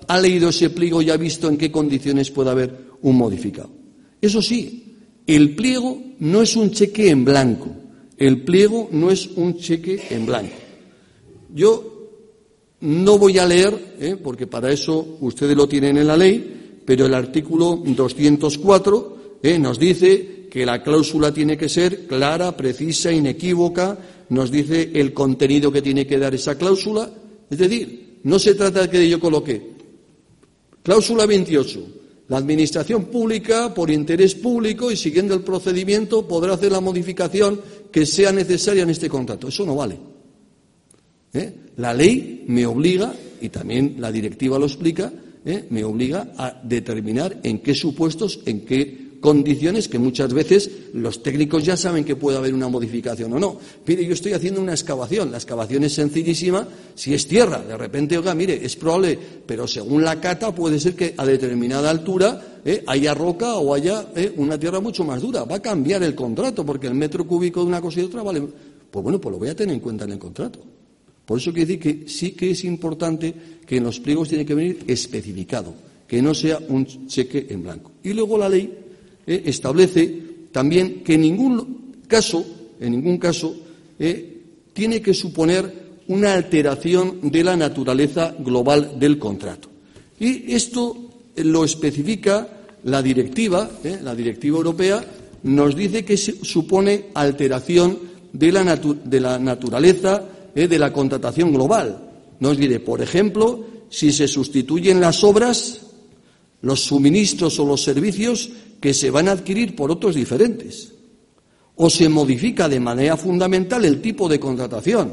C: ha leído ese pliego y ha visto en qué condiciones puede haber un modificado. Eso sí, el pliego no es un cheque en blanco. El pliego no es un cheque en blanco. Yo no voy a leer, ¿eh? porque para eso ustedes lo tienen en la ley, pero el artículo doscientos cuatro ¿eh? nos dice que la cláusula tiene que ser clara, precisa, inequívoca, nos dice el contenido que tiene que dar esa cláusula. Es decir, no se trata de que yo coloque cláusula veintiocho. La Administración Pública, por interés público y siguiendo el procedimiento, podrá hacer la modificación que sea necesaria en este contrato. Eso no vale. ¿Eh? La ley me obliga, y también la directiva lo explica, ¿eh? me obliga a determinar en qué supuestos, en qué condiciones, que muchas veces los técnicos ya saben que puede haber una modificación o no. Mire, yo estoy haciendo una excavación, la excavación es sencillísima, si es tierra, de repente, oiga, mire, es probable, pero según la cata puede ser que a determinada altura ¿eh? haya roca o haya ¿eh? una tierra mucho más dura. Va a cambiar el contrato, porque el metro cúbico de una cosa y otra vale. Pues bueno, pues lo voy a tener en cuenta en el contrato. Por eso quiere decir que sí que es importante que en los pliegos tiene que venir especificado, que no sea un cheque en blanco. Y luego la ley eh, establece también que en ningún caso, en ningún caso, eh, tiene que suponer una alteración de la naturaleza global del contrato. Y esto lo especifica la directiva, eh, la directiva europea, nos dice que se supone alteración de la, natu- de la naturaleza eh, de la contratación global. Nos diré, por ejemplo, si se sustituyen las obras, los suministros o los servicios que se van a adquirir por otros diferentes, o se modifica de manera fundamental el tipo de contratación,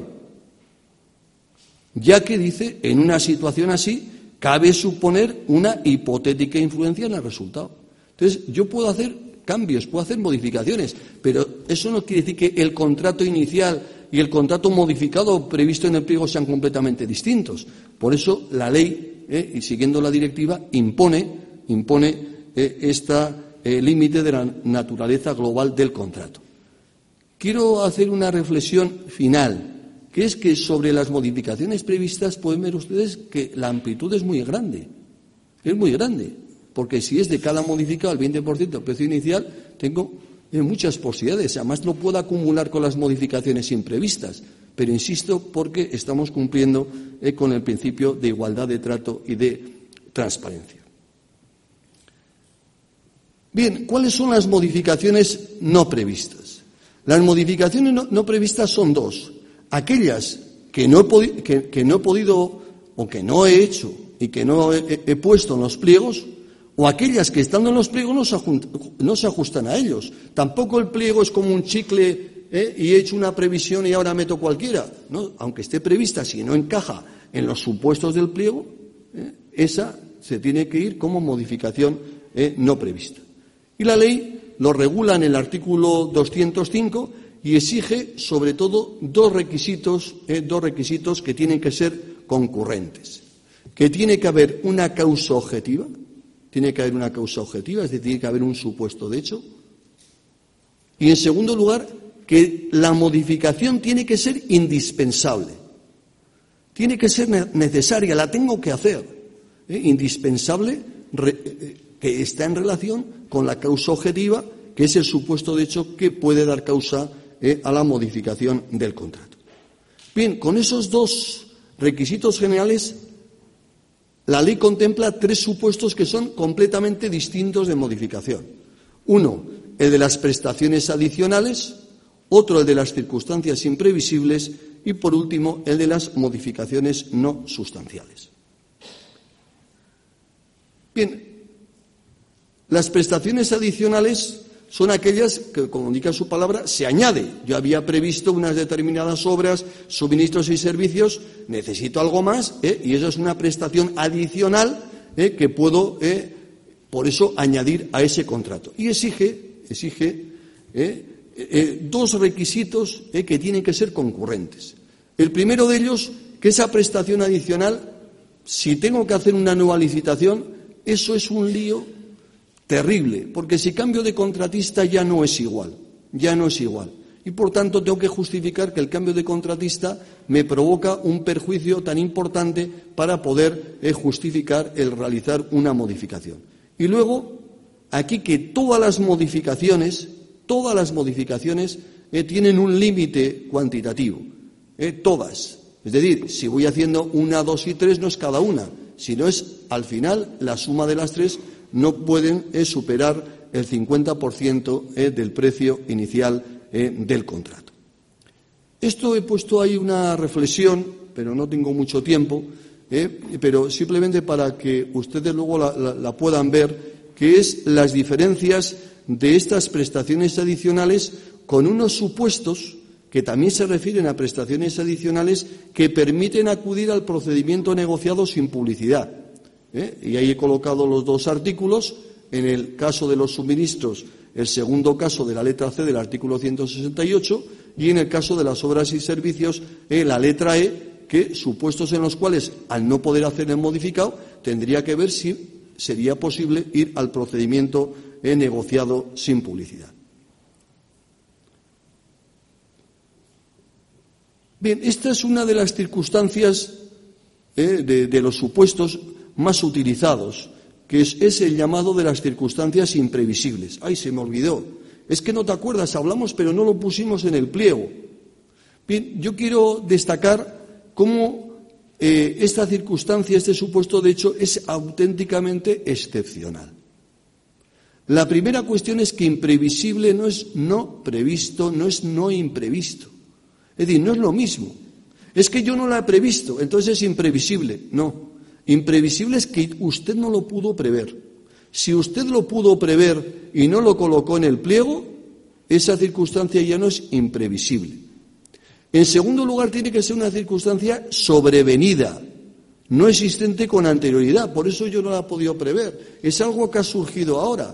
C: ya que dice, en una situación así, cabe suponer una hipotética influencia en el resultado. Entonces, yo puedo hacer cambios, puedo hacer modificaciones, pero eso no quiere decir que el contrato inicial y el contrato modificado previsto en el pliego sean completamente distintos. Por eso la ley, eh, y siguiendo la directiva, impone, impone eh, este eh, límite de la naturaleza global del contrato. Quiero hacer una reflexión final, que es que sobre las modificaciones previstas pueden ver ustedes que la amplitud es muy grande, es muy grande, porque si es de cada modificado el veinte por ciento del precio inicial, tengo eh, muchas posibilidades. Además, lo puedo acumular con las modificaciones imprevistas, pero insisto, porque estamos cumpliendo eh, con el principio de igualdad de trato y de transparencia. Bien, ¿cuáles son las modificaciones no previstas? Las modificaciones no, no previstas son dos. Aquellas que no, he podi- que, que no he podido o que no he hecho y que no he, he puesto en los pliegos, o aquellas que estando en los pliegos no se, ajun- no se ajustan a ellos. Tampoco el pliego es como un chicle ¿eh? y he hecho una previsión y ahora meto cualquiera. ¿No? Aunque esté prevista, si no encaja en los supuestos del pliego, ¿eh? esa se tiene que ir como modificación ¿eh? no prevista. Y la ley lo regula en el artículo doscientos cinco y exige, sobre todo, dos requisitos, eh, dos requisitos que tienen que ser concurrentes. Que tiene que haber una causa objetiva, tiene que haber una causa objetiva, es decir, tiene que haber un supuesto de hecho. Y, en segundo lugar, que la modificación tiene que ser indispensable. Tiene que ser necesaria, la tengo que hacer. ¿eh? Indispensable, re, eh, que está en relación con la causa objetiva, que es el supuesto de hecho que puede dar causa eh, a la modificación del contrato. Bien, con esos dos requisitos generales, la ley contempla tres supuestos que son completamente distintos de modificación. Uno, el de las prestaciones adicionales, otro, el de las circunstancias imprevisibles y, por último, el de las modificaciones no sustanciales. Bien, las prestaciones adicionales son aquellas que, como indica su palabra, se añade. Yo había previsto unas determinadas obras, suministros y servicios, necesito algo más, ¿eh? y eso es una prestación adicional ¿eh? que puedo, eh, por eso, añadir a ese contrato. Y exige, exige eh, eh, dos requisitos eh, que tienen que ser concurrentes. El primero de ellos, que esa prestación adicional, si tengo que hacer una nueva licitación, eso es un lío terrible, porque si cambio de contratista ya no es igual, ya no es igual. Y, por tanto, tengo que justificar que el cambio de contratista me provoca un perjuicio tan importante para poder eh, justificar el realizar una modificación. Y luego, aquí que todas las modificaciones, todas las modificaciones eh, tienen un límite cuantitativo. Eh, todas. Es decir, si voy haciendo una, dos y tres, no es cada una, sino es, al final, la suma de las tres no pueden eh, superar el cincuenta por ciento eh, del precio inicial eh, del contrato. Esto he puesto ahí una reflexión, pero no tengo mucho tiempo, eh, pero simplemente para que ustedes luego la, la, la puedan ver, que es las diferencias de estas prestaciones adicionales con unos supuestos que también se refieren a prestaciones adicionales que permiten acudir al procedimiento negociado sin publicidad. ¿eh? Y ahí he colocado los dos artículos. En el caso de los suministros, el segundo caso de la letra C del artículo ciento sesenta y ocho, y en el caso de las obras y servicios, eh, la letra E, que supuestos en los cuales, al no poder hacer el modificado, tendría que ver si sería posible ir al procedimiento eh, negociado sin publicidad. Bien, esta es una de las circunstancias eh, de, de los supuestos más utilizados, que es, es el llamado de las circunstancias imprevisibles. ¡Ay, se me olvidó! Es que no te acuerdas, hablamos, pero no lo pusimos en el pliego. Bien, yo quiero destacar cómo eh, esta circunstancia, este supuesto de hecho, es auténticamente excepcional. La primera cuestión es que imprevisible no es no previsto, no es no imprevisto. Es decir, no es lo mismo. Es que yo no la he previsto, entonces es imprevisible. No. Imprevisible es que usted no lo pudo prever. Si usted lo pudo prever y no lo colocó en el pliego, esa circunstancia ya no es imprevisible. En segundo lugar, tiene que ser una circunstancia sobrevenida, no existente con anterioridad. Por eso yo no la he podido prever. Es algo que ha surgido ahora.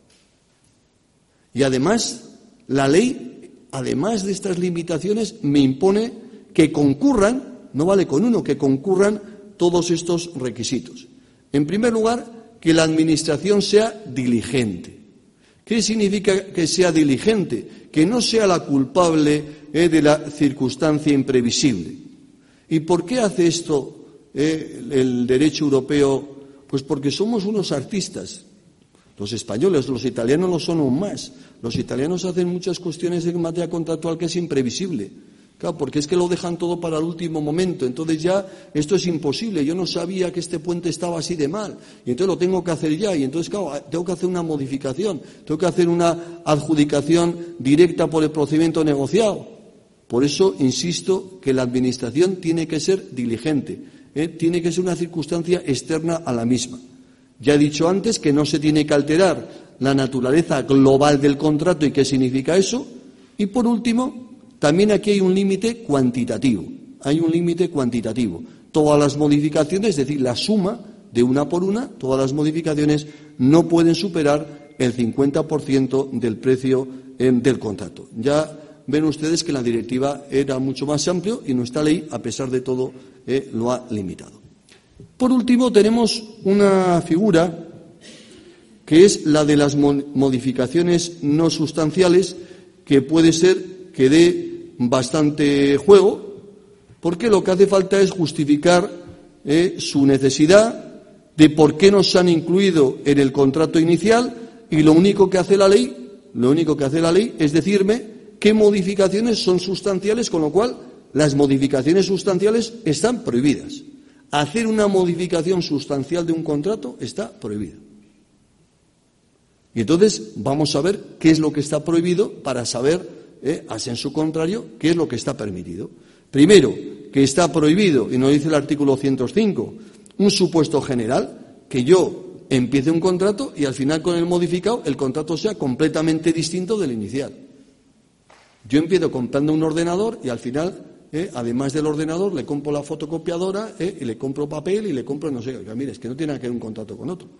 C: Y además, la ley, además de estas limitaciones, me impone que concurran, no vale con uno, que concurran todos estos requisitos. En primer lugar, que la Administración sea diligente. ¿Qué significa que sea diligente? Que no sea la culpable eh, de la circunstancia imprevisible. ¿Y por qué hace esto eh, el derecho europeo? Pues porque somos unos artistas. Los españoles, los italianos lo son aún más. Los italianos hacen muchas cuestiones en materia contractual que es imprevisible. Claro, porque es que lo dejan todo para el último momento. Entonces ya esto es imposible. Yo no sabía que este puente estaba así de mal. Y entonces lo tengo que hacer ya. Y entonces, claro, tengo que hacer una modificación. Tengo que hacer una adjudicación directa por el procedimiento negociado. Por eso insisto que la Administración tiene que ser diligente. ¿eh? Tiene que ser una circunstancia externa a la misma. Ya he dicho antes que no se tiene que alterar la naturaleza global del contrato y qué significa eso. Y por último, también aquí hay un límite cuantitativo. Hay un límite cuantitativo. Todas las modificaciones, es decir, la suma de una por una, todas las modificaciones no pueden superar el cincuenta por ciento del precio eh, del contrato. Ya ven ustedes que la directiva era mucho más amplio y nuestra ley, a pesar de todo, eh, lo ha limitado. Por último, tenemos una figura que es la de las modificaciones no sustanciales, que puede ser que dé bastante juego, porque lo que hace falta es justificar eh, su necesidad, de por qué nos han incluido en el contrato inicial, y lo único que hace la ley, lo único que hace la ley es decirme qué modificaciones son sustanciales, con lo cual las modificaciones sustanciales están prohibidas. Hacer una modificación sustancial de un contrato está prohibido. Y entonces vamos a ver qué es lo que está prohibido para saber, eh, a sensu contrario, qué es lo que está permitido. Primero, que está prohibido, y nos dice el artículo ciento cinco, un supuesto general, que yo empiece un contrato y al final con el modificado el contrato sea completamente distinto del inicial. Yo empiezo comprando un ordenador y al final, eh, además del ordenador, le compro la fotocopiadora eh, y le compro papel y le compro no sé. Oiga, mire, es que no tiene nada que ver un contrato con otro.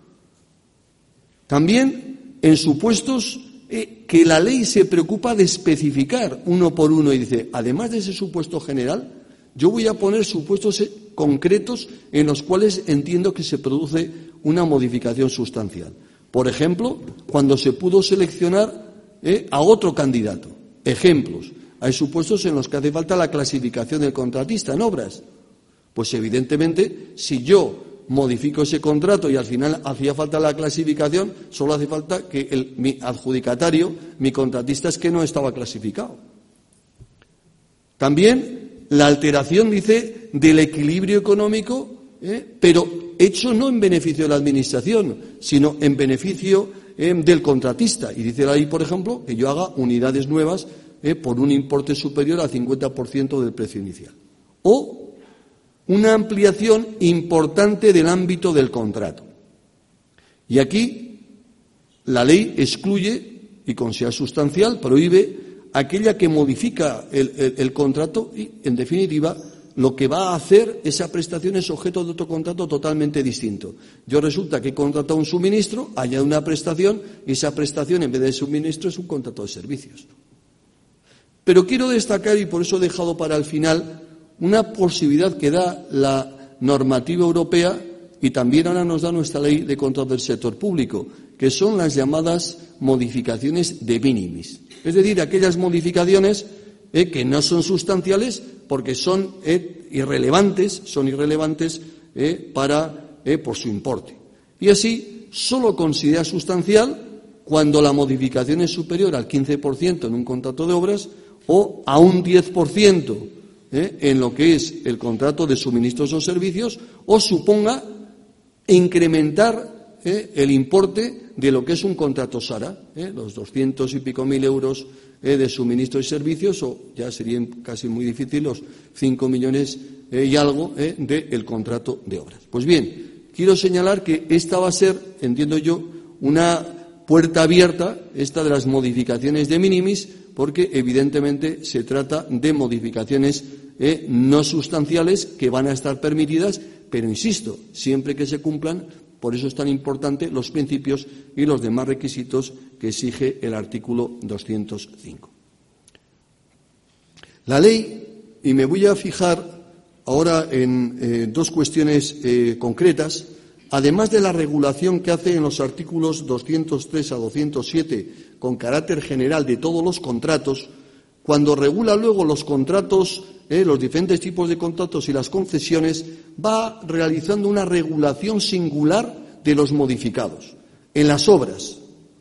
C: También en supuestos eh, que la ley se preocupa de especificar uno por uno y dice, además de ese supuesto general, yo voy a poner supuestos concretos en los cuales entiendo que se produce una modificación sustancial. Por ejemplo, cuando se pudo seleccionar eh, a otro candidato. Ejemplos. hay supuestos en los que hace falta la clasificación del contratista en obras. Pues evidentemente, si yo modifico ese contrato y al final hacía falta la clasificación, solo hace falta que el, mi adjudicatario, mi contratista, es que no estaba clasificado. También la alteración, dice, del equilibrio económico, ¿eh? pero hecho no en beneficio de la Administración, sino en beneficio eh, del contratista. Y dice ahí, por ejemplo, que yo haga unidades nuevas eh, por un importe superior al cincuenta por ciento del precio inicial. O una ampliación importante del ámbito del contrato. Y aquí la ley excluye, y con sea sustancial, prohíbe aquella que modifica el, el, el contrato y, en definitiva, lo que va a hacer esa prestación es objeto de otro contrato totalmente distinto. Yo resulta que he contratado un suministro, añado una prestación, y esa prestación, en vez de suministro, es un contrato de servicios. Pero quiero destacar, y por eso he dejado para el final, una posibilidad que da la normativa europea y también ahora nos da nuestra ley de contrato del sector público, que son las llamadas modificaciones de minimis. Es decir, aquellas modificaciones eh, que no son sustanciales porque son eh, irrelevantes, son irrelevantes eh, para, eh, por su importe. Y así, solo considera sustancial cuando la modificación es superior al quince por ciento en un contrato de obras o a un diez por ciento ¿Eh? en lo que es el contrato de suministros o servicios, o suponga incrementar ¿eh? el importe de lo que es un contrato SARA, ¿eh? los doscientos y pico mil euros ¿eh? de suministros y servicios, o ya serían casi muy difícil los cinco millones ¿eh? y algo ¿eh? del contrato de obras. Pues bien, quiero señalar que esta va a ser, entiendo yo, una puerta abierta, esta de las modificaciones de minimis, porque evidentemente se trata de modificaciones eh, no sustanciales que van a estar permitidas, pero insisto, siempre que se cumplan, por eso es tan importante los principios y los demás requisitos que exige el artículo doscientos cinco. La ley, y me voy a fijar ahora en eh, dos cuestiones eh, concretas, además de la regulación que hace en los artículos doscientos tres a doscientos siete con carácter general de todos los contratos, cuando regula luego los contratos, eh, los diferentes tipos de contratos y las concesiones, va realizando una regulación singular de los modificados. En las obras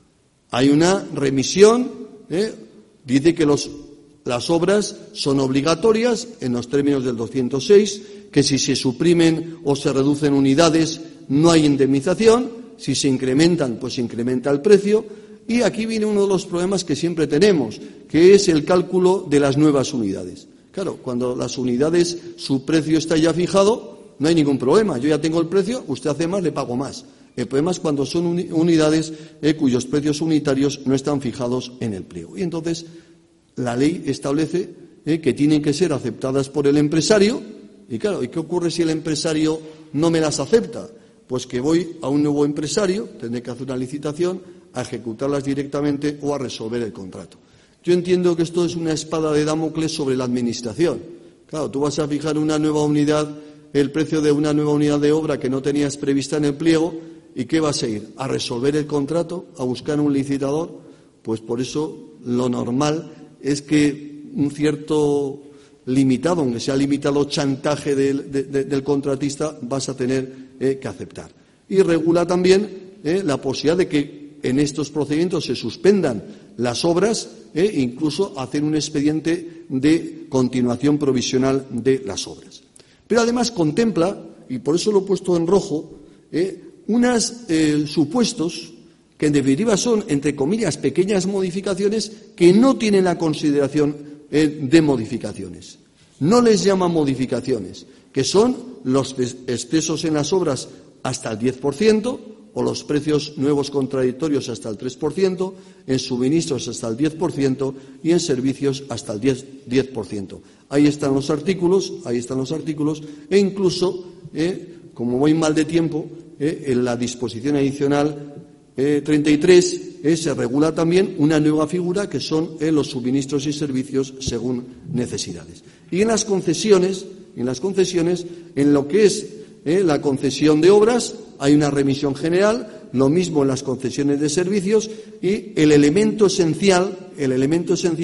C: hay una remisión, eh, dice que los, las obras son obligatorias en los términos del doscientos seis, que si se suprimen o se reducen unidades no hay indemnización, si se incrementan, pues se incrementa el precio. Y aquí viene uno de los problemas que siempre tenemos, que es el cálculo de las nuevas unidades. Claro, cuando las unidades, su precio está ya fijado, no hay ningún problema. Yo ya tengo el precio, usted hace más, le pago más. El problema es cuando son uni- unidades eh, cuyos precios unitarios no están fijados en el pliego. Y entonces la ley establece eh, que tienen que ser aceptadas por el empresario. Y claro, ¿y qué ocurre si el empresario no me las acepta? Pues que voy a un nuevo empresario, tendré que hacer una licitación, a ejecutarlas directamente o a resolver el contrato. Yo entiendo que esto es una espada de Damocles sobre la Administración. Claro, tú vas a fijar una nueva unidad, el precio de una nueva unidad de obra que no tenías prevista en el pliego, ¿y qué vas a ir? ¿A resolver el contrato? ¿A buscar un licitador? Pues por eso lo normal es que un cierto limitado, aunque sea limitado, chantaje del, de, de, del contratista vas a tener eh, que aceptar. Y regula también eh, la posibilidad de que en estos procedimientos se suspendan las obras e incluso hacer un expediente de continuación provisional de las obras. Pero además contempla, y por eso lo he puesto en rojo, eh, unos eh, supuestos que en definitiva son, entre comillas, pequeñas modificaciones que no tienen la consideración eh, de modificaciones. No les llaman modificaciones, que son los excesos en las obras hasta el diez por ciento, o los precios nuevos contradictorios hasta el tres por ciento, en suministros hasta el diez por ciento y en servicios hasta el diez por ciento. Ahí están los artículos, ahí están los artículos, e incluso, eh, como voy mal de tiempo, eh, en la disposición adicional eh, treinta y tres eh, se regula también una nueva figura que son eh, los suministros y servicios según necesidades. Y en las concesiones, en las concesiones, en lo que es Eh, la concesión de obras, hay una remisión general, lo mismo en las concesiones de servicios, y el elemento esencial, el elemento esencial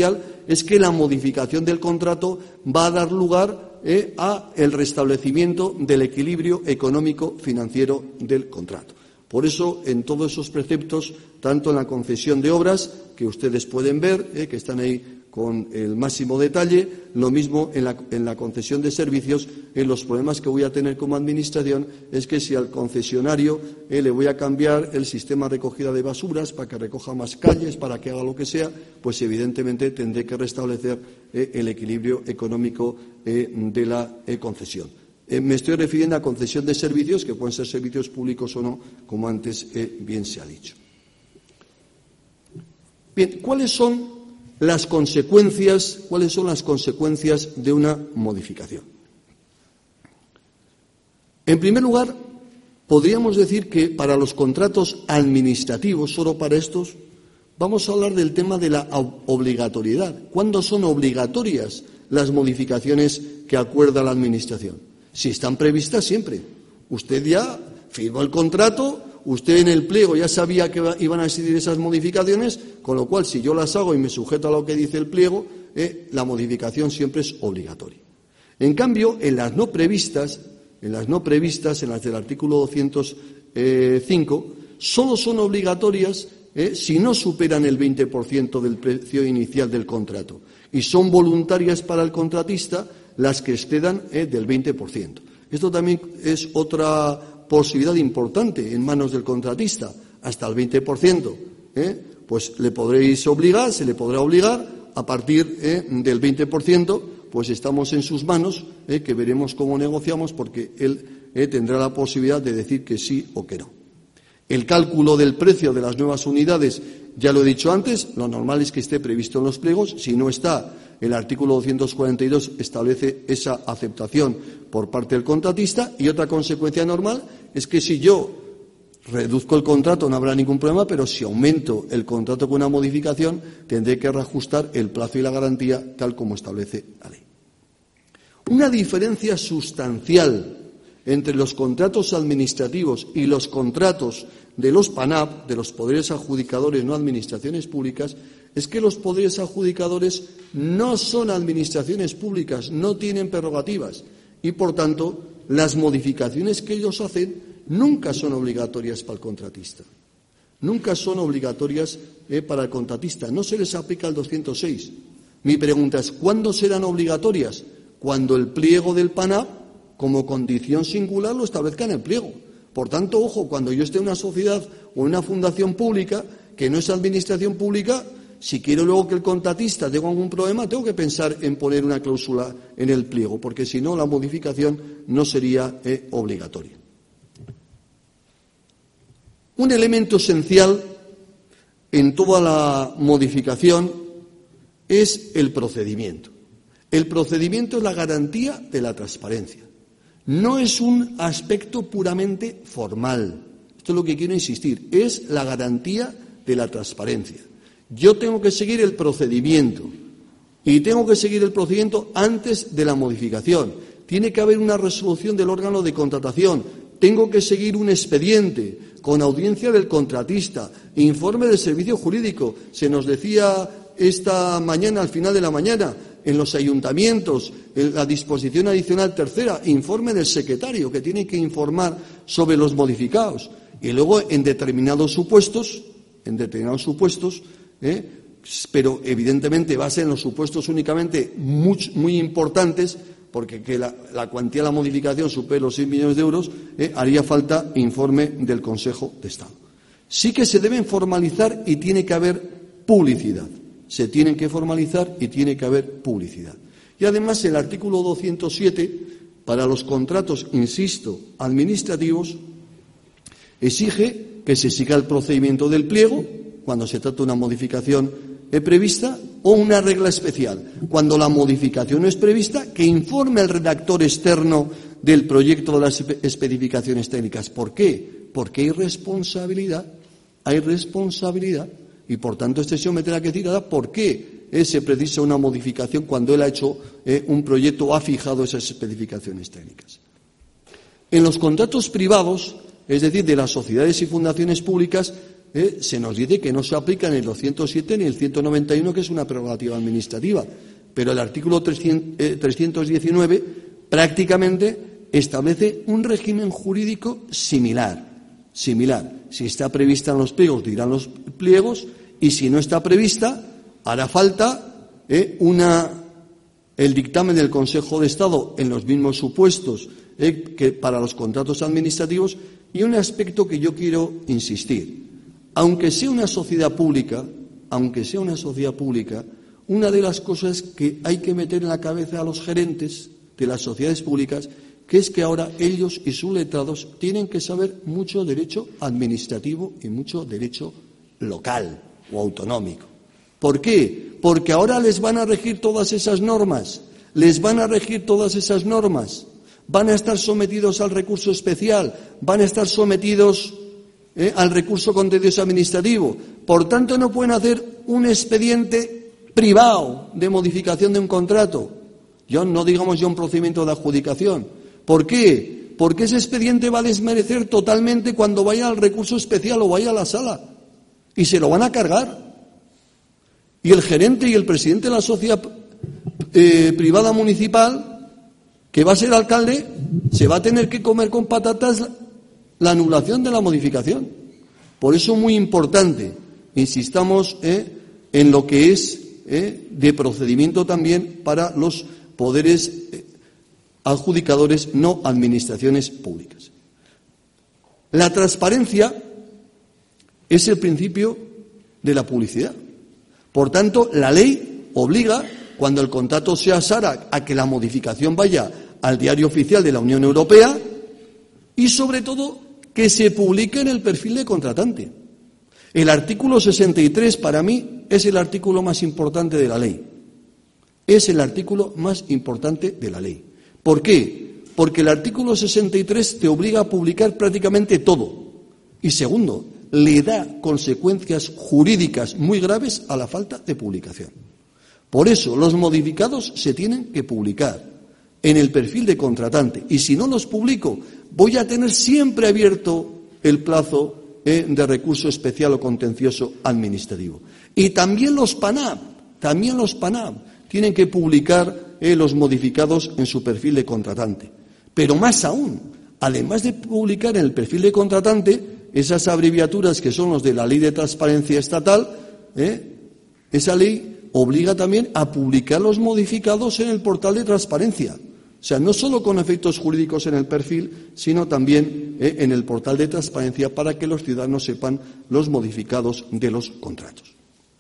C: es que la modificación del contrato va a dar lugar eh, a el restablecimiento del equilibrio económico-financiero del contrato. Por eso, en todos esos preceptos, tanto en la concesión de obras, que ustedes pueden ver, eh, que están ahí con el máximo detalle, lo mismo en la, en la concesión de servicios, en los problemas que voy a tener como Administración es que si al concesionario eh, le voy a cambiar el sistema de recogida de basuras para que recoja más calles, para que haga lo que sea, pues evidentemente tendré que restablecer eh, el equilibrio económico eh, de la eh, concesión. Eh, me estoy refiriendo a concesión de servicios, que pueden ser servicios públicos o no, como antes eh, bien se ha dicho. Bien, ¿cuáles son las consecuencias, cuáles son las consecuencias de una modificación? En primer lugar, podríamos decir que para los contratos administrativos, solo para estos, vamos a hablar del tema de la obligatoriedad. ¿Cuándo son obligatorias las modificaciones que acuerda la Administración? Si están previstas siempre. Usted ya firmó el contrato, usted en el pliego ya sabía que iban a existir esas modificaciones, con lo cual, si yo las hago y me sujeto a lo que dice el pliego, eh, la modificación siempre es obligatoria. En cambio, en las no previstas, en las no previstas, en las del artículo doscientos cinco, solo son obligatorias eh, si no superan el veinte por ciento del precio inicial del contrato, y son voluntarias para el contratista las que excedan eh, del veinte por ciento. Esto también es otra posibilidad importante en manos del contratista, hasta el veinte por ciento. ¿eh? Pues le podréis obligar, se le podrá obligar, a partir eh, del veinte por ciento, pues estamos en sus manos, eh, que veremos cómo negociamos, porque él eh, tendrá la posibilidad de decir que sí o que no. El cálculo del precio de las nuevas unidades, ya lo he dicho antes, lo normal es que esté previsto en los pliegos. Si no está, el artículo doscientos cuarenta y dos establece esa aceptación por parte del contratista. Y otra consecuencia normal es que si yo reduzco el contrato no habrá ningún problema, pero si aumento el contrato con una modificación tendré que reajustar el plazo y la garantía tal como establece la ley. Una diferencia sustancial entre los contratos administrativos y los contratos de los PANAP, de los poderes adjudicadores, no administraciones públicas, es que los poderes adjudicadores no son administraciones públicas, no tienen prerrogativas y, por tanto, las modificaciones que ellos hacen nunca son obligatorias para el contratista. Nunca son obligatorias eh, para el contratista. No se les aplica el doscientos seis. Mi pregunta es, ¿cuándo serán obligatorias? Cuando el pliego del PANAP, como condición singular, lo establezca en el pliego. Por tanto, ojo, cuando yo esté en una sociedad o en una fundación pública, que no es administración pública, si quiero luego que el contratista tenga algún problema, tengo que pensar en poner una cláusula en el pliego, porque si no, la modificación no sería eh, obligatoria. Un elemento esencial en toda la modificación es el procedimiento. El procedimiento es la garantía de la transparencia. No es un aspecto puramente formal. Esto es lo que quiero insistir. Es la garantía de la transparencia. Yo tengo que seguir el procedimiento y tengo que seguir el procedimiento antes de la modificación. Tiene que haber una resolución del órgano de contratación. Tengo que seguir un expediente con audiencia del contratista, informe del servicio jurídico. Se nos decía esta mañana, al final de la mañana, en los ayuntamientos, en la disposición adicional tercera, informe del secretario que tiene que informar sobre los modificados. Y luego, en determinados supuestos, en determinados supuestos, ¿eh? pero evidentemente va a ser en los supuestos únicamente muy, muy importantes, porque que la, la cuantía de la modificación supere los seis millones de euros, ¿eh? haría falta informe del Consejo de Estado. Sí que se deben formalizar y tiene que haber publicidad. Se tienen que formalizar y tiene que haber publicidad. Y además el artículo doscientos siete, para los contratos, insisto, administrativos, exige que se siga el procedimiento del pliego cuando se trata de una modificación prevista o una regla especial. Cuando la modificación no es prevista, que informe al redactor externo del proyecto de las especificaciones técnicas. ¿Por qué? Porque hay responsabilidad. Hay responsabilidad. Y, por tanto, este señor me tendrá que decir ahora por qué eh, se precisa una modificación cuando él ha hecho eh, un proyecto o ha fijado esas especificaciones técnicas. En los contratos privados, es decir, de las sociedades y fundaciones públicas, eh, se nos dice que no se aplica ni el doscientos siete ni el ciento noventa y uno, que es una prerrogativa administrativa. Pero el artículo trescientos diecinueve prácticamente establece un régimen jurídico similar. Similar. Si está prevista en los pliegos, dirán los pliegos, y si no está prevista, hará falta eh, una, el dictamen del Consejo de Estado en los mismos supuestos eh, que para los contratos administrativos. Y un aspecto que yo quiero insistir. Aunque sea una sociedad pública, aunque sea una sociedad pública, una de las cosas que hay que meter en la cabeza a los gerentes de las sociedades públicas, que es que ahora ellos y sus letrados tienen que saber mucho derecho administrativo y mucho derecho local o autonómico. ¿Por qué? Porque ahora les van a regir todas esas normas, les van a regir todas esas normas, van a estar sometidos al recurso especial, van a estar sometidos eh, al recurso contencioso administrativo. Por tanto, no pueden hacer un expediente privado de modificación de un contrato, yo no digamos ya un procedimiento de adjudicación. ¿Por qué? Porque ese expediente va a desmerecer totalmente cuando vaya al recurso especial o vaya a la sala, y se lo van a cargar. Y el gerente y el presidente de la sociedad eh, privada municipal, que va a ser alcalde, se va a tener que comer con patatas la anulación de la modificación. Por eso muy importante, insistamos eh, en lo que es eh, de procedimiento también para los poderes eh, adjudicadores, no administraciones públicas. La transparencia es el principio de la publicidad. Por tanto, la ley obliga, cuando el contrato sea SARA, a que la modificación vaya al Diario Oficial de la Unión Europea y, sobre todo, que se publique en el perfil de contratante. El artículo sesenta y tres, para mí, es el artículo más importante de la ley. Es el artículo más importante de la ley. ¿Por qué? Porque el artículo sesenta y tres te obliga a publicar prácticamente todo. Y segundo, le da consecuencias jurídicas muy graves a la falta de publicación. Por eso, los modificados se tienen que publicar en el perfil de contratante. Y si no los publico, voy a tener siempre abierto el plazo eh, de recurso especial o contencioso administrativo. Y también los PANAB, también los PANAB tienen que publicar eh, los modificados en su perfil de contratante. Pero más aún, además de publicar en el perfil de contratante, esas abreviaturas que son los de la Ley de Transparencia Estatal, ¿eh? esa ley obliga también a publicar los modificados en el portal de transparencia. O sea, no solo con efectos jurídicos en el perfil, sino también ¿eh? en el portal de transparencia, para que los ciudadanos sepan los modificados de los contratos.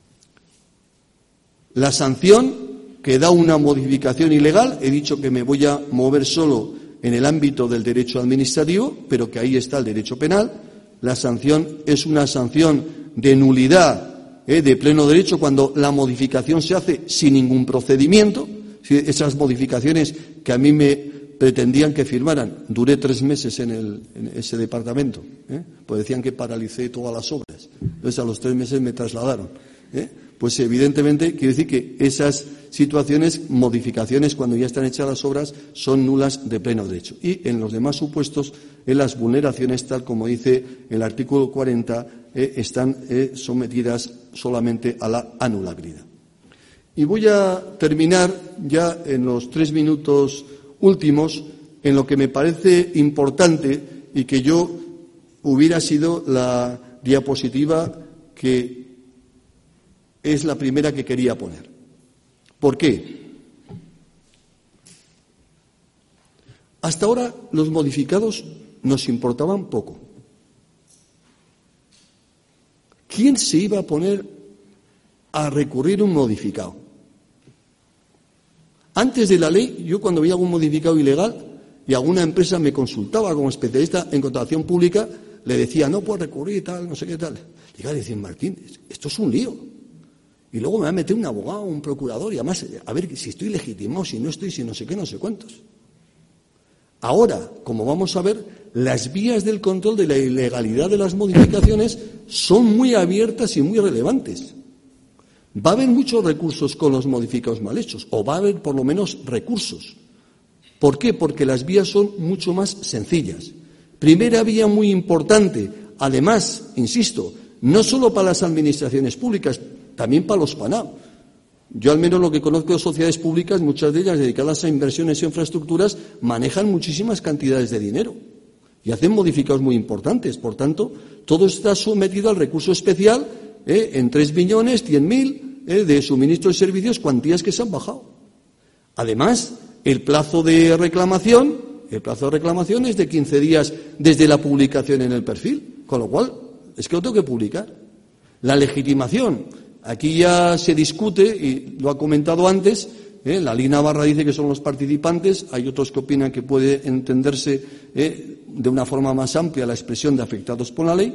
C: La sanción que da una modificación ilegal, he dicho que me voy a mover solo en el ámbito del derecho administrativo, pero que ahí está el derecho penal. La sanción es una sanción de nulidad eh, de pleno derecho cuando la modificación se hace sin ningún procedimiento. Esas modificaciones que a mí me pretendían que firmaran, duré tres meses en, el, en ese departamento, ¿eh? pues decían que paralicé todas las obras. Entonces a los tres meses me trasladaron. ¿eh? Pues evidentemente quiere decir que esas situaciones, modificaciones, cuando ya están hechas las obras, son nulas de pleno derecho. Y en los demás supuestos, en las vulneraciones, tal como dice el artículo cuarenta, eh, están eh, sometidas solamente a la anulabilidad. Y voy a terminar ya en los tres minutos últimos en lo que me parece importante y que yo hubiera sido la diapositiva que es la primera que quería poner. ¿Por qué? Hasta ahora los modificados nos importaban poco. ¿Quién se iba a poner a recurrir un modificado? Antes de la ley, yo cuando veía algún modificado ilegal y alguna empresa me consultaba como especialista en contratación pública, le decía, no puedo recurrir y tal, no sé qué tal. Llegaba y decía, Martín, esto es un lío. Y luego me va a meter un abogado, un procurador, y además, a ver si estoy legitimado, si no estoy, si no sé qué, no sé cuántos. Ahora, como vamos a ver, las vías del control de la ilegalidad de las modificaciones son muy abiertas y muy relevantes. Va a haber muchos recursos con los modificados mal hechos, o va a haber por lo menos recursos. ¿Por qué? Porque las vías son mucho más sencillas. Primera vía muy importante, además, insisto, no solo para las administraciones públicas, también para los PANAP. Yo al menos lo que conozco de sociedades públicas, muchas de ellas dedicadas a inversiones e infraestructuras, manejan muchísimas cantidades de dinero y hacen modificados muy importantes. Por tanto, todo está sometido al recurso especial eh, en tres millones cien mil eh, de suministro de servicios, cuantías que se han bajado. Además, el plazo de reclamación, el plazo de reclamación es de quince días desde la publicación en el perfil, con lo cual es que lo tengo que publicar. La legitimación, aquí ya se discute, y lo ha comentado antes, ¿eh? La Ley Navarra dice que son los participantes, hay otros que opinan que puede entenderse ¿eh? de una forma más amplia la expresión de afectados por la ley.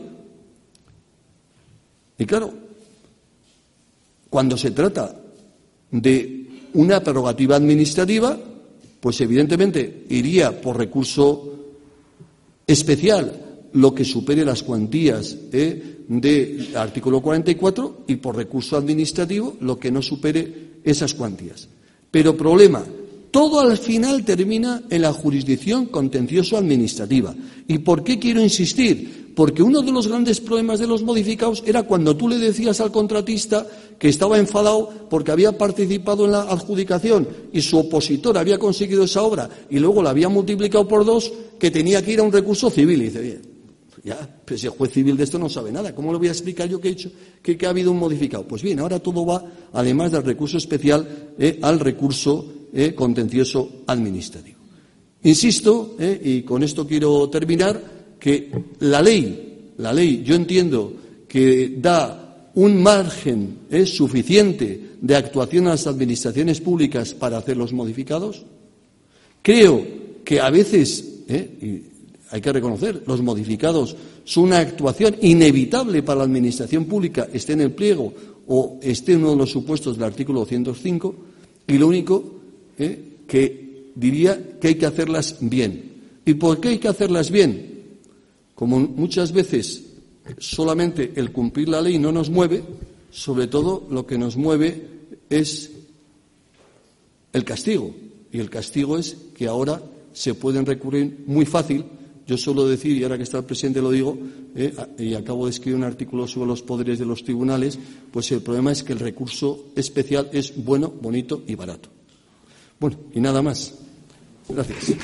C: Y claro, cuando se trata de una prerrogativa administrativa, pues evidentemente iría por recurso especial lo que supere las cuantías ¿eh? del artículo cuarenta y cuatro y por recurso administrativo lo que no supere esas cuantías. Pero problema, todo al final termina en la jurisdicción contencioso-administrativa. ¿Y por qué quiero insistir? Porque uno de los grandes problemas de los modificados era cuando tú le decías al contratista que estaba enfadado porque había participado en la adjudicación y su opositor había conseguido esa obra y luego la había multiplicado por dos, que tenía que ir a un recurso civil. Y dice, bien, ya, pues si el juez civil de esto no sabe nada, ¿cómo le voy a explicar yo que he hecho que, que ha habido un modificado? Pues bien, ahora todo va, además del recurso especial, eh, al recurso eh, contencioso administrativo. Insisto, eh, y con esto quiero terminar, que la ley, la ley, yo entiendo que da un margen eh, suficiente de actuación a las administraciones públicas para hacer los modificados. Creo que a veces, eh, y hay que reconocer, los modificados son una actuación inevitable para la administración pública, esté en el pliego o esté en uno de los supuestos del artículo doscientos cinco, y lo único eh, que diría que hay que hacerlas bien. ¿Y por qué hay que hacerlas bien? Como muchas veces solamente el cumplir la ley no nos mueve, sobre todo lo que nos mueve es el castigo. Y el castigo es que ahora se pueden recurrir muy fácil. Yo suelo decir, y ahora que está el presidente lo digo, eh, y acabo de escribir un artículo sobre los poderes de los tribunales, pues el problema es que el recurso especial es bueno, bonito y barato. Bueno, y nada más. Gracias.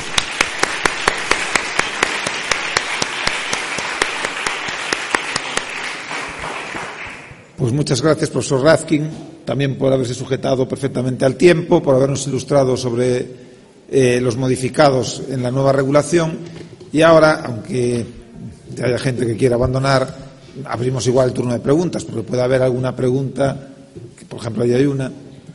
A: Pues muchas gracias, profesor Razkin, también por haberse sujetado perfectamente al tiempo, por habernos ilustrado sobre eh, los modificados en la nueva regulación. Y ahora, aunque haya gente que quiera abandonar, abrimos igual el turno de preguntas, porque puede haber alguna pregunta, que por ejemplo ahí hay una.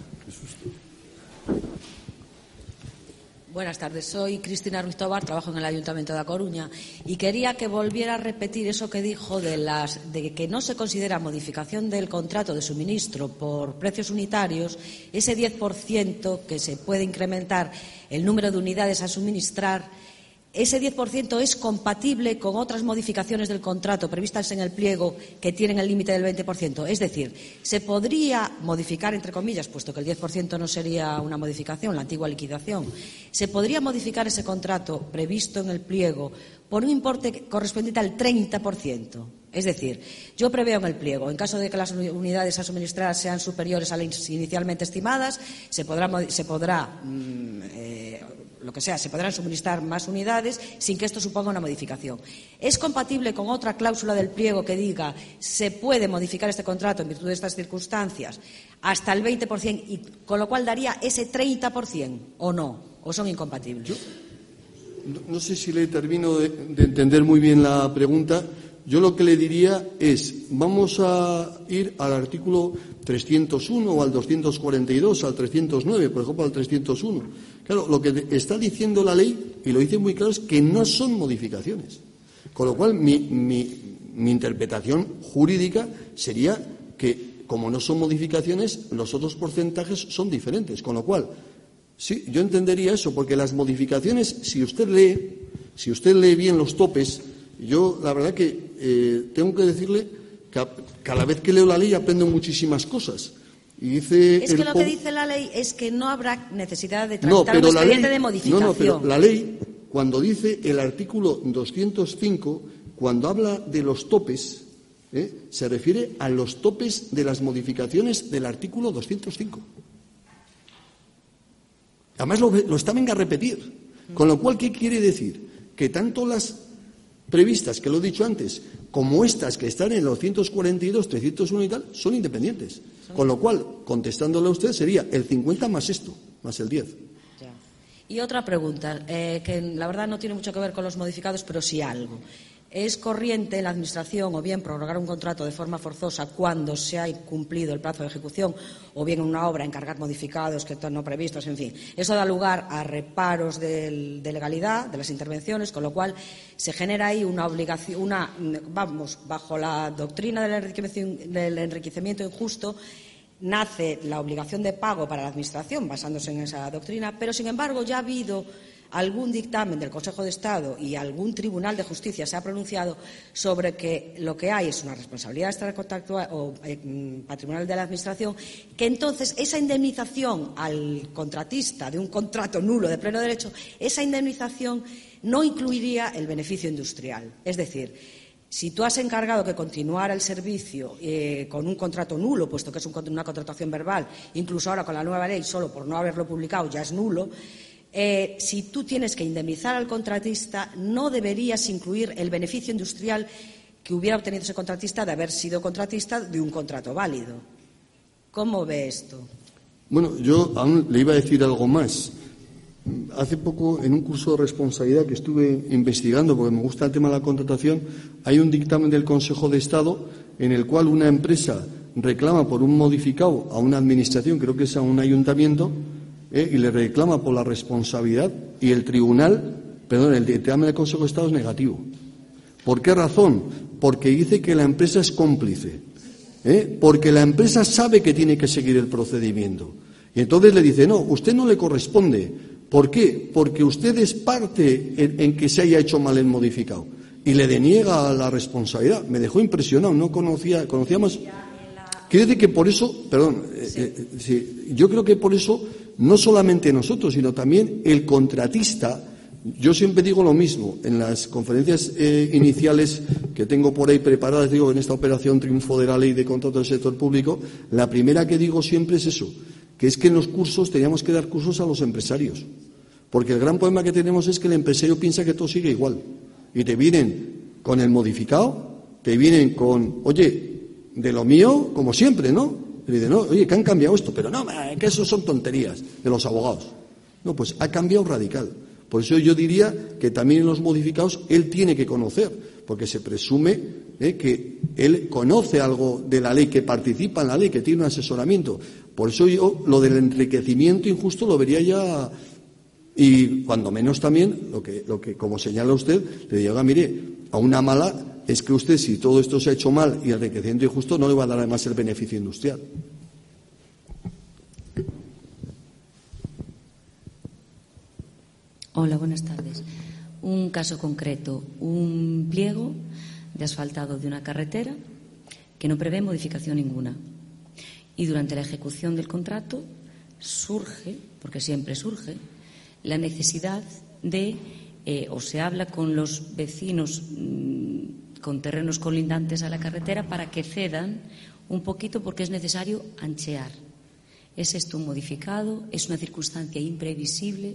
D: Buenas tardes, soy Cristina Ruiz Tobar, trabajo en el Ayuntamiento de A Coruña y quería que volviera a repetir eso que dijo de, las, de que no se considera modificación del contrato de suministro por precios unitarios, ese diez por ciento que se puede incrementar el número de unidades a suministrar. Ese diez por ciento es compatible con otras modificaciones del contrato previstas en el pliego que tienen el límite del veinte por ciento. Es decir, se podría modificar, entre comillas, puesto que el diez por ciento no sería una modificación, la antigua liquidación, se podría modificar ese contrato previsto en el pliego por un importe correspondiente al treinta por ciento. Es decir, yo preveo en el pliego, en caso de que las unidades a suministrar sean superiores a las inicialmente estimadas, se podrá, se podrá mmm, eh, lo que sea, se podrán suministrar más unidades sin que esto suponga una modificación. ¿Es compatible con otra cláusula del pliego que diga se puede modificar este contrato en virtud de estas circunstancias hasta el veinte por ciento, y con lo cual daría ese treinta por ciento o no? ¿O son incompatibles?
C: Yo, no, no sé si le termino de, de entender muy bien la pregunta. Yo lo que le diría es, vamos a ir al artículo trescientos uno o al doscientos cuarenta y dos, al trescientos nueve, por ejemplo, al trescientos uno. Claro, lo que está diciendo la ley, y lo dice muy claro, es que no son modificaciones. Con lo cual, mi, mi, mi interpretación jurídica sería que, como no son modificaciones, los otros porcentajes son diferentes. Con lo cual, sí, yo entendería eso, porque las modificaciones, si usted lee, si usted lee bien los topes, yo la verdad que eh, tengo que decirle que a, cada vez que leo la ley aprendo muchísimas cosas. Y dice
D: es que lo que dice la ley es que no habrá necesidad de tramitar no, un expediente ley, de modificación.
C: No, no, pero la ley, cuando dice el artículo doscientos cinco, cuando habla de los topes, ¿eh? Se refiere a los topes de las modificaciones del artículo doscientos cinco. Además lo, lo está venga a repetir. Con lo cual, ¿qué quiere decir? Que tanto las previstas, que lo he dicho antes, como estas que están en los ciento cuarenta y dos, trescientos uno y tal, son independientes. Con lo cual, contestándole a usted, sería el cincuenta más esto, más el diez.
D: Ya. Y otra pregunta, eh, que la verdad no tiene mucho que ver con los modificados, pero sí algo. ¿Es corriente en la Administración o bien prorrogar un contrato de forma forzosa cuando se ha incumplido el plazo de ejecución o bien en una obra encargar modificados que están no previstos, en fin? Eso da lugar a reparos de, de legalidad de las intervenciones, con lo cual se genera ahí una obligación, una, vamos, bajo la doctrina del enriquecimiento, del enriquecimiento injusto, nace la obligación de pago para la Administración basándose en esa doctrina, pero sin embargo ya ha habido algún dictamen del Consejo de Estado y algún tribunal de justicia se ha pronunciado sobre que lo que hay es una responsabilidad extracontractual o eh, patrimonial de la Administración, que entonces esa indemnización al contratista de un contrato nulo de pleno derecho, esa indemnización no incluiría el beneficio industrial. Es decir, si tú has encargado que continuara el servicio eh, con un contrato nulo, puesto que es un, una contratación verbal, incluso ahora con la nueva ley, solo por no haberlo publicado ya es nulo, Eh, si tú tienes que indemnizar al contratista, no deberías incluir el beneficio industrial que hubiera obtenido ese contratista de haber sido contratista de un contrato válido. ¿Cómo ve esto?
C: Bueno, yo aún le iba a decir algo más. Hace poco, en un curso de responsabilidad que estuve investigando, porque me gusta el tema de la contratación, hay un dictamen del Consejo de Estado en el cual una empresa reclama por un modificado a una administración, creo que es a un ayuntamiento, Eh, y le reclama por la responsabilidad y el tribunal, perdón, el dictamen del Consejo de Estado es negativo. ¿Por qué razón? Porque dice que la empresa es cómplice, ¿eh? Porque la empresa sabe que tiene que seguir el procedimiento. Y entonces le dice, no, usted no le corresponde. ¿Por qué? Porque usted es parte en, en que se haya hecho mal el modificado. Y le deniega la responsabilidad. Me dejó impresionado, no conocía, conocíamos. Quiere decir que por eso, perdón, sí. Eh, sí, yo creo que por eso no solamente nosotros, sino también el contratista. Yo siempre digo lo mismo, en las conferencias eh, iniciales que tengo por ahí preparadas, digo, en esta operación Triunfo de la Ley de Contrato del Sector Público, la primera que digo siempre es eso, que es que en los cursos teníamos que dar cursos a los empresarios. Porque el gran problema que tenemos es que el empresario piensa que todo sigue igual. Y te vienen con el modificado, te vienen con, oye, de lo mío, como siempre, ¿no? Y dice, no, oye, que han cambiado esto, pero no, que eso son tonterías de los abogados. No, pues ha cambiado radical. Por eso yo diría que también en los modificados él tiene que conocer, porque se presume eh, que él conoce algo de la ley, que participa en la ley, que tiene un asesoramiento. Por eso yo lo del enriquecimiento injusto lo vería ya, y cuando menos también, lo que, lo que como señala usted, le diga, mire, a una mala es que usted, si todo esto se ha hecho mal y el enriquecimiento injusto, no le va a dar además el beneficio industrial.
D: Hola, buenas tardes. Un caso concreto, un pliego de asfaltado de una carretera que no prevé modificación ninguna. Y durante la ejecución del contrato surge, porque siempre surge, la necesidad de, eh, o se habla con los vecinos mmm, con terrenos colindantes a la carretera para que cedan un poquito porque es necesario anchear. ¿Es esto un modificado? ¿Es una circunstancia imprevisible?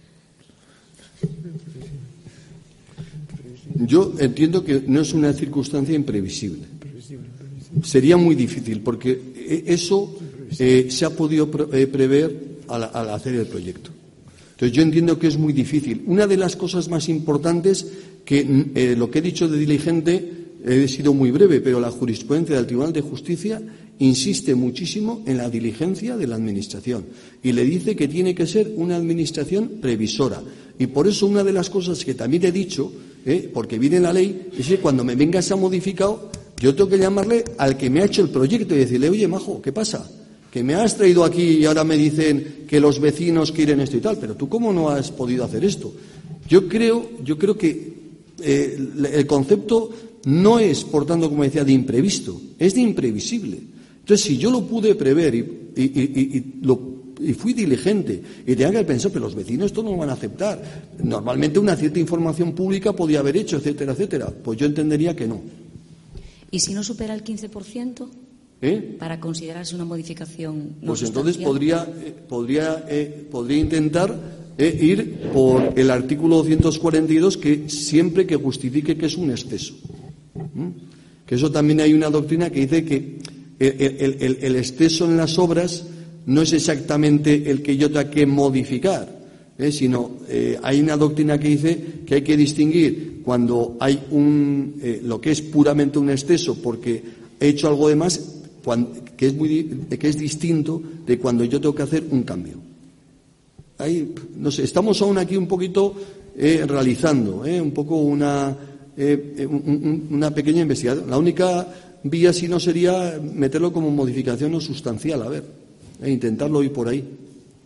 C: Yo entiendo que no es una circunstancia imprevisible. Sería muy difícil porque eso eh, se ha podido pre- eh, prever al, al hacer el proyecto. Entonces yo entiendo que es muy difícil. Una de las cosas más importantes que eh, lo que he dicho de diligente he sido muy breve, pero la jurisprudencia del Tribunal de Justicia insiste muchísimo en la diligencia de la Administración y le dice que tiene que ser una Administración previsora. Y por eso una de las cosas que también he dicho, eh, porque viene la ley, es que cuando me venga ese modificado, yo tengo que llamarle al que me ha hecho el proyecto y decirle, oye, majo, ¿qué pasa? Que me has traído aquí y ahora me dicen que los vecinos quieren esto y tal, pero tú ¿cómo no has podido hacer esto? Yo creo, yo creo que Eh, el concepto no es, por tanto, como decía, de imprevisto, es de imprevisible. Entonces, si yo lo pude prever y, y, y, y, lo, y fui diligente y tenía que pensar, pero los vecinos esto no lo van a aceptar. Normalmente una cierta información pública podía haber hecho, etcétera, etcétera. Pues yo entendería que no.
D: ¿Y si no supera el quince por ciento?
C: ¿Eh?
D: Para considerarse una modificación no
C: Pues entonces
D: sustancial.
C: podría, eh, podría, eh, podría intentar eh, ir por el artículo doscientos cuarenta y dos, que siempre que justifique que es un exceso. ¿Mm? Que eso también hay una doctrina que dice que el, el, el, el exceso en las obras no es exactamente el que yo tenga que modificar, ¿eh? sino eh, hay una doctrina que dice que hay que distinguir cuando hay un eh, lo que es puramente un exceso porque he hecho algo de más, cuando, que es muy que es distinto de cuando yo tengo que hacer un cambio. Ahí, no sé, estamos aún aquí un poquito eh, realizando eh, un poco una eh, un, un, una pequeña investigación. La única vía si no sería meterlo como modificación no sustancial, a ver, e intentarlo ir por ahí.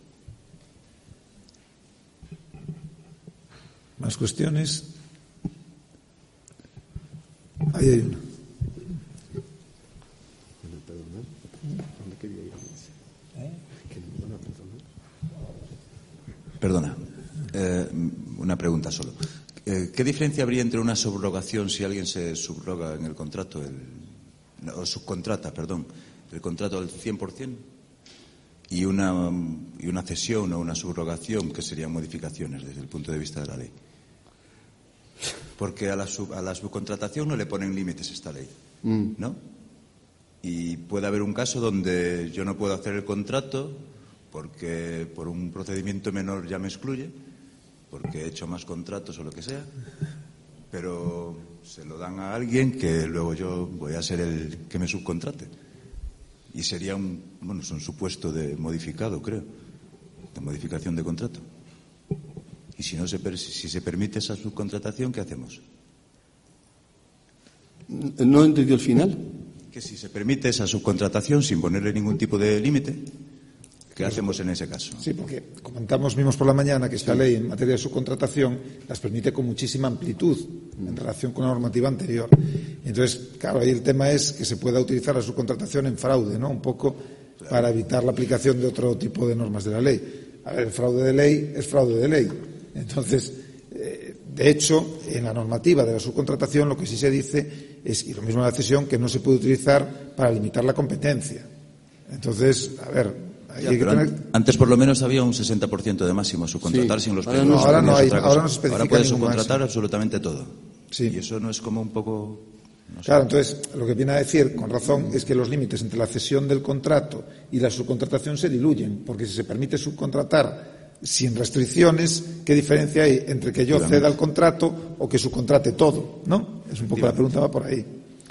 A: ¿Más cuestiones? Ahí hay una.
E: Perdona, eh, una pregunta solo. Eh, ¿Qué diferencia habría entre una subrogación si alguien se subroga en el contrato, el, o subcontrata, perdón, el contrato al cien por ciento y una, y una cesión o una subrogación, que serían modificaciones desde el punto de vista de la ley? Porque a la, sub, a la subcontratación no le ponen límites esta ley, ¿no? Y puede haber un caso donde yo no puedo hacer el contrato porque por un procedimiento menor ya me excluye, porque he hecho más contratos o lo que sea, pero se lo dan a alguien que luego yo voy a ser el que me subcontrate. Y sería un, bueno, es un supuesto de modificado, creo, de modificación de contrato. Y si no se, si se permite esa subcontratación, ¿qué hacemos?
C: No entendí el final.
E: Que si se permite esa subcontratación sin ponerle ningún tipo de límite, ¿qué hacemos en ese caso?
A: Sí, porque comentamos, vimos por la mañana que esta ley en materia de subcontratación las permite con muchísima amplitud en relación con la normativa anterior. Entonces, claro, ahí el tema es que se pueda utilizar la subcontratación en fraude, ¿no? Un poco claro, para evitar la aplicación de otro tipo de normas de la ley. A ver, el fraude de ley es fraude de ley. Entonces, eh, de hecho, en la normativa de la subcontratación lo que sí se dice es, y lo mismo en la cesión, que no se puede utilizar para limitar la competencia. Entonces, a ver...
E: Ya, pero tener... Antes por lo menos había un sesenta por ciento de máximo subcontratar, sí, sin los
A: ahora no, ahora no hay, ahora no se especifica.
E: Ahora puedes subcontratar máximo. Absolutamente todo.
A: Sí.
E: Y eso no es como un poco... No sé.
A: Claro, entonces lo que viene a decir, con razón, es que los límites entre la cesión del contrato y la subcontratación se diluyen, porque si se permite subcontratar sin restricciones, ¿qué diferencia hay entre que yo ceda el contrato o que subcontrate todo? ¿No? Es un poco la pregunta, va por ahí.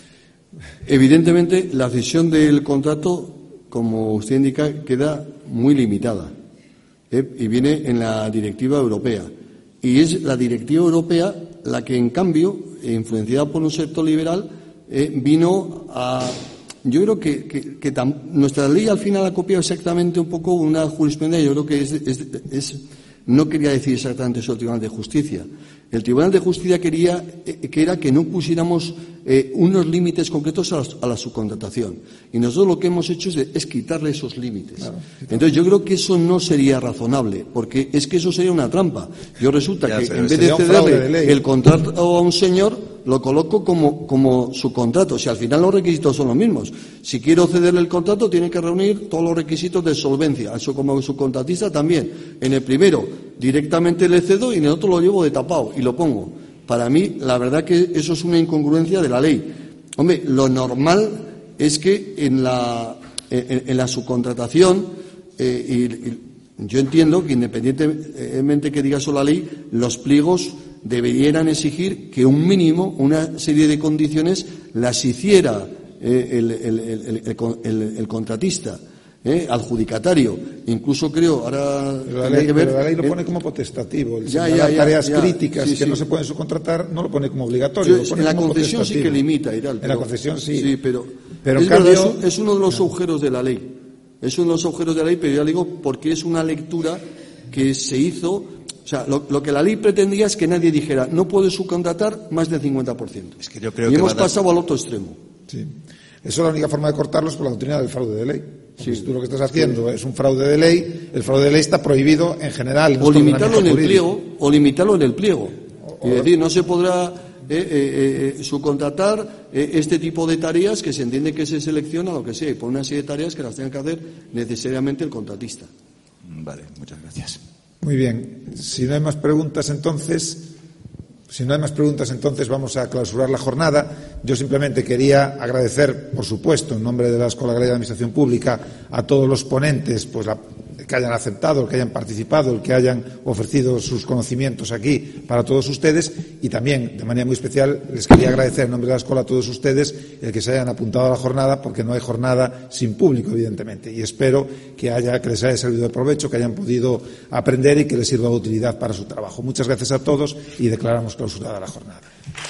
C: Evidentemente, la cesión del contrato, como usted indica, queda muy limitada, ¿eh? Y viene en la directiva europea. Y es la directiva europea la que, en cambio, influenciada por un sector liberal, eh, vino a... Yo creo que, que, que tam, nuestra ley al final ha copiado exactamente un poco una jurisprudencia. Yo creo que es, es, es no quería decir exactamente eso el Tribunal de Justicia. El Tribunal de Justicia quería eh, que era que no pusiéramos eh, unos límites concretos a la, a la subcontratación. Y nosotros lo que hemos hecho es, es quitarle esos límites. Claro, Entonces yo creo que eso no sería razonable, porque es que eso sería una trampa. Yo resulta ya, que en vez de cederle de el contrato a un señor, lo coloco como, como subcontrato. Si al final los requisitos son los mismos. Si quiero cederle el contrato, tiene que reunir todos los requisitos de solvencia. Eso como subcontratista también. En el primero directamente le cedo y en el otro lo llevo de tapado y lo pongo. Para mí, la verdad que eso es una incongruencia de la ley. Hombre, lo normal es que en la, en, en la subcontratación, eh, y, y yo entiendo que independientemente que diga eso la ley, los pliegos deberían exigir que un mínimo, una serie de condiciones, las hiciera eh, el, el, el, el, el, el contratista. ¿Eh? Adjudicatario, incluso creo, ahora
A: pero la, ley, que ver, pero la ley lo pone como potestativo, el ya, ya, ya, tareas ya, críticas sí, que sí. no se pueden subcontratar, no lo pone como obligatorio.
C: Yo, en la concesión sí que limita y tal.
A: En la concesión sí.
C: Sí, pero,
A: pero
C: es,
A: en cambio,
C: verdad, es, es uno de los agujeros de la ley. Es uno de los agujeros de la ley, pero ya digo porque es una lectura que se hizo. O sea, lo, lo que la ley pretendía es que nadie dijera no puede subcontratar más del cincuenta por ciento.
E: Es que yo creo
C: y
E: que
C: hemos
E: dar...
C: pasado al otro extremo.
A: Sí. Eso es la única forma de cortarlo es por la doctrina del fraude de ley.
C: Sí.
A: Si tú lo que estás haciendo sí. es un fraude de ley, el fraude de ley está prohibido en general.
C: O limitarlo en el pliego, o limitarlo en el pliego. O, y decir, no se podrá eh, eh, subcontratar eh, este tipo de tareas que se entiende que se selecciona lo que sea, y por una serie de tareas que las tenga que hacer necesariamente el contratista.
E: Vale, muchas gracias.
A: Muy bien. Si no hay más preguntas, entonces, si no hay más preguntas, entonces vamos a clausurar la jornada. Yo simplemente quería agradecer, por supuesto, en nombre de la Escuela Galega de Administración Pública, a todos los ponentes, pues la que hayan aceptado, el que hayan participado, el que hayan ofrecido sus conocimientos aquí para todos ustedes, y también, de manera muy especial, les quería agradecer en nombre de la Escuela a todos ustedes el que se hayan apuntado a la jornada, porque no hay jornada sin público, evidentemente, y espero que, haya, que les haya servido de provecho, que hayan podido aprender y que les sirva de utilidad para su trabajo. Muchas gracias a todos y declaramos clausurada la jornada.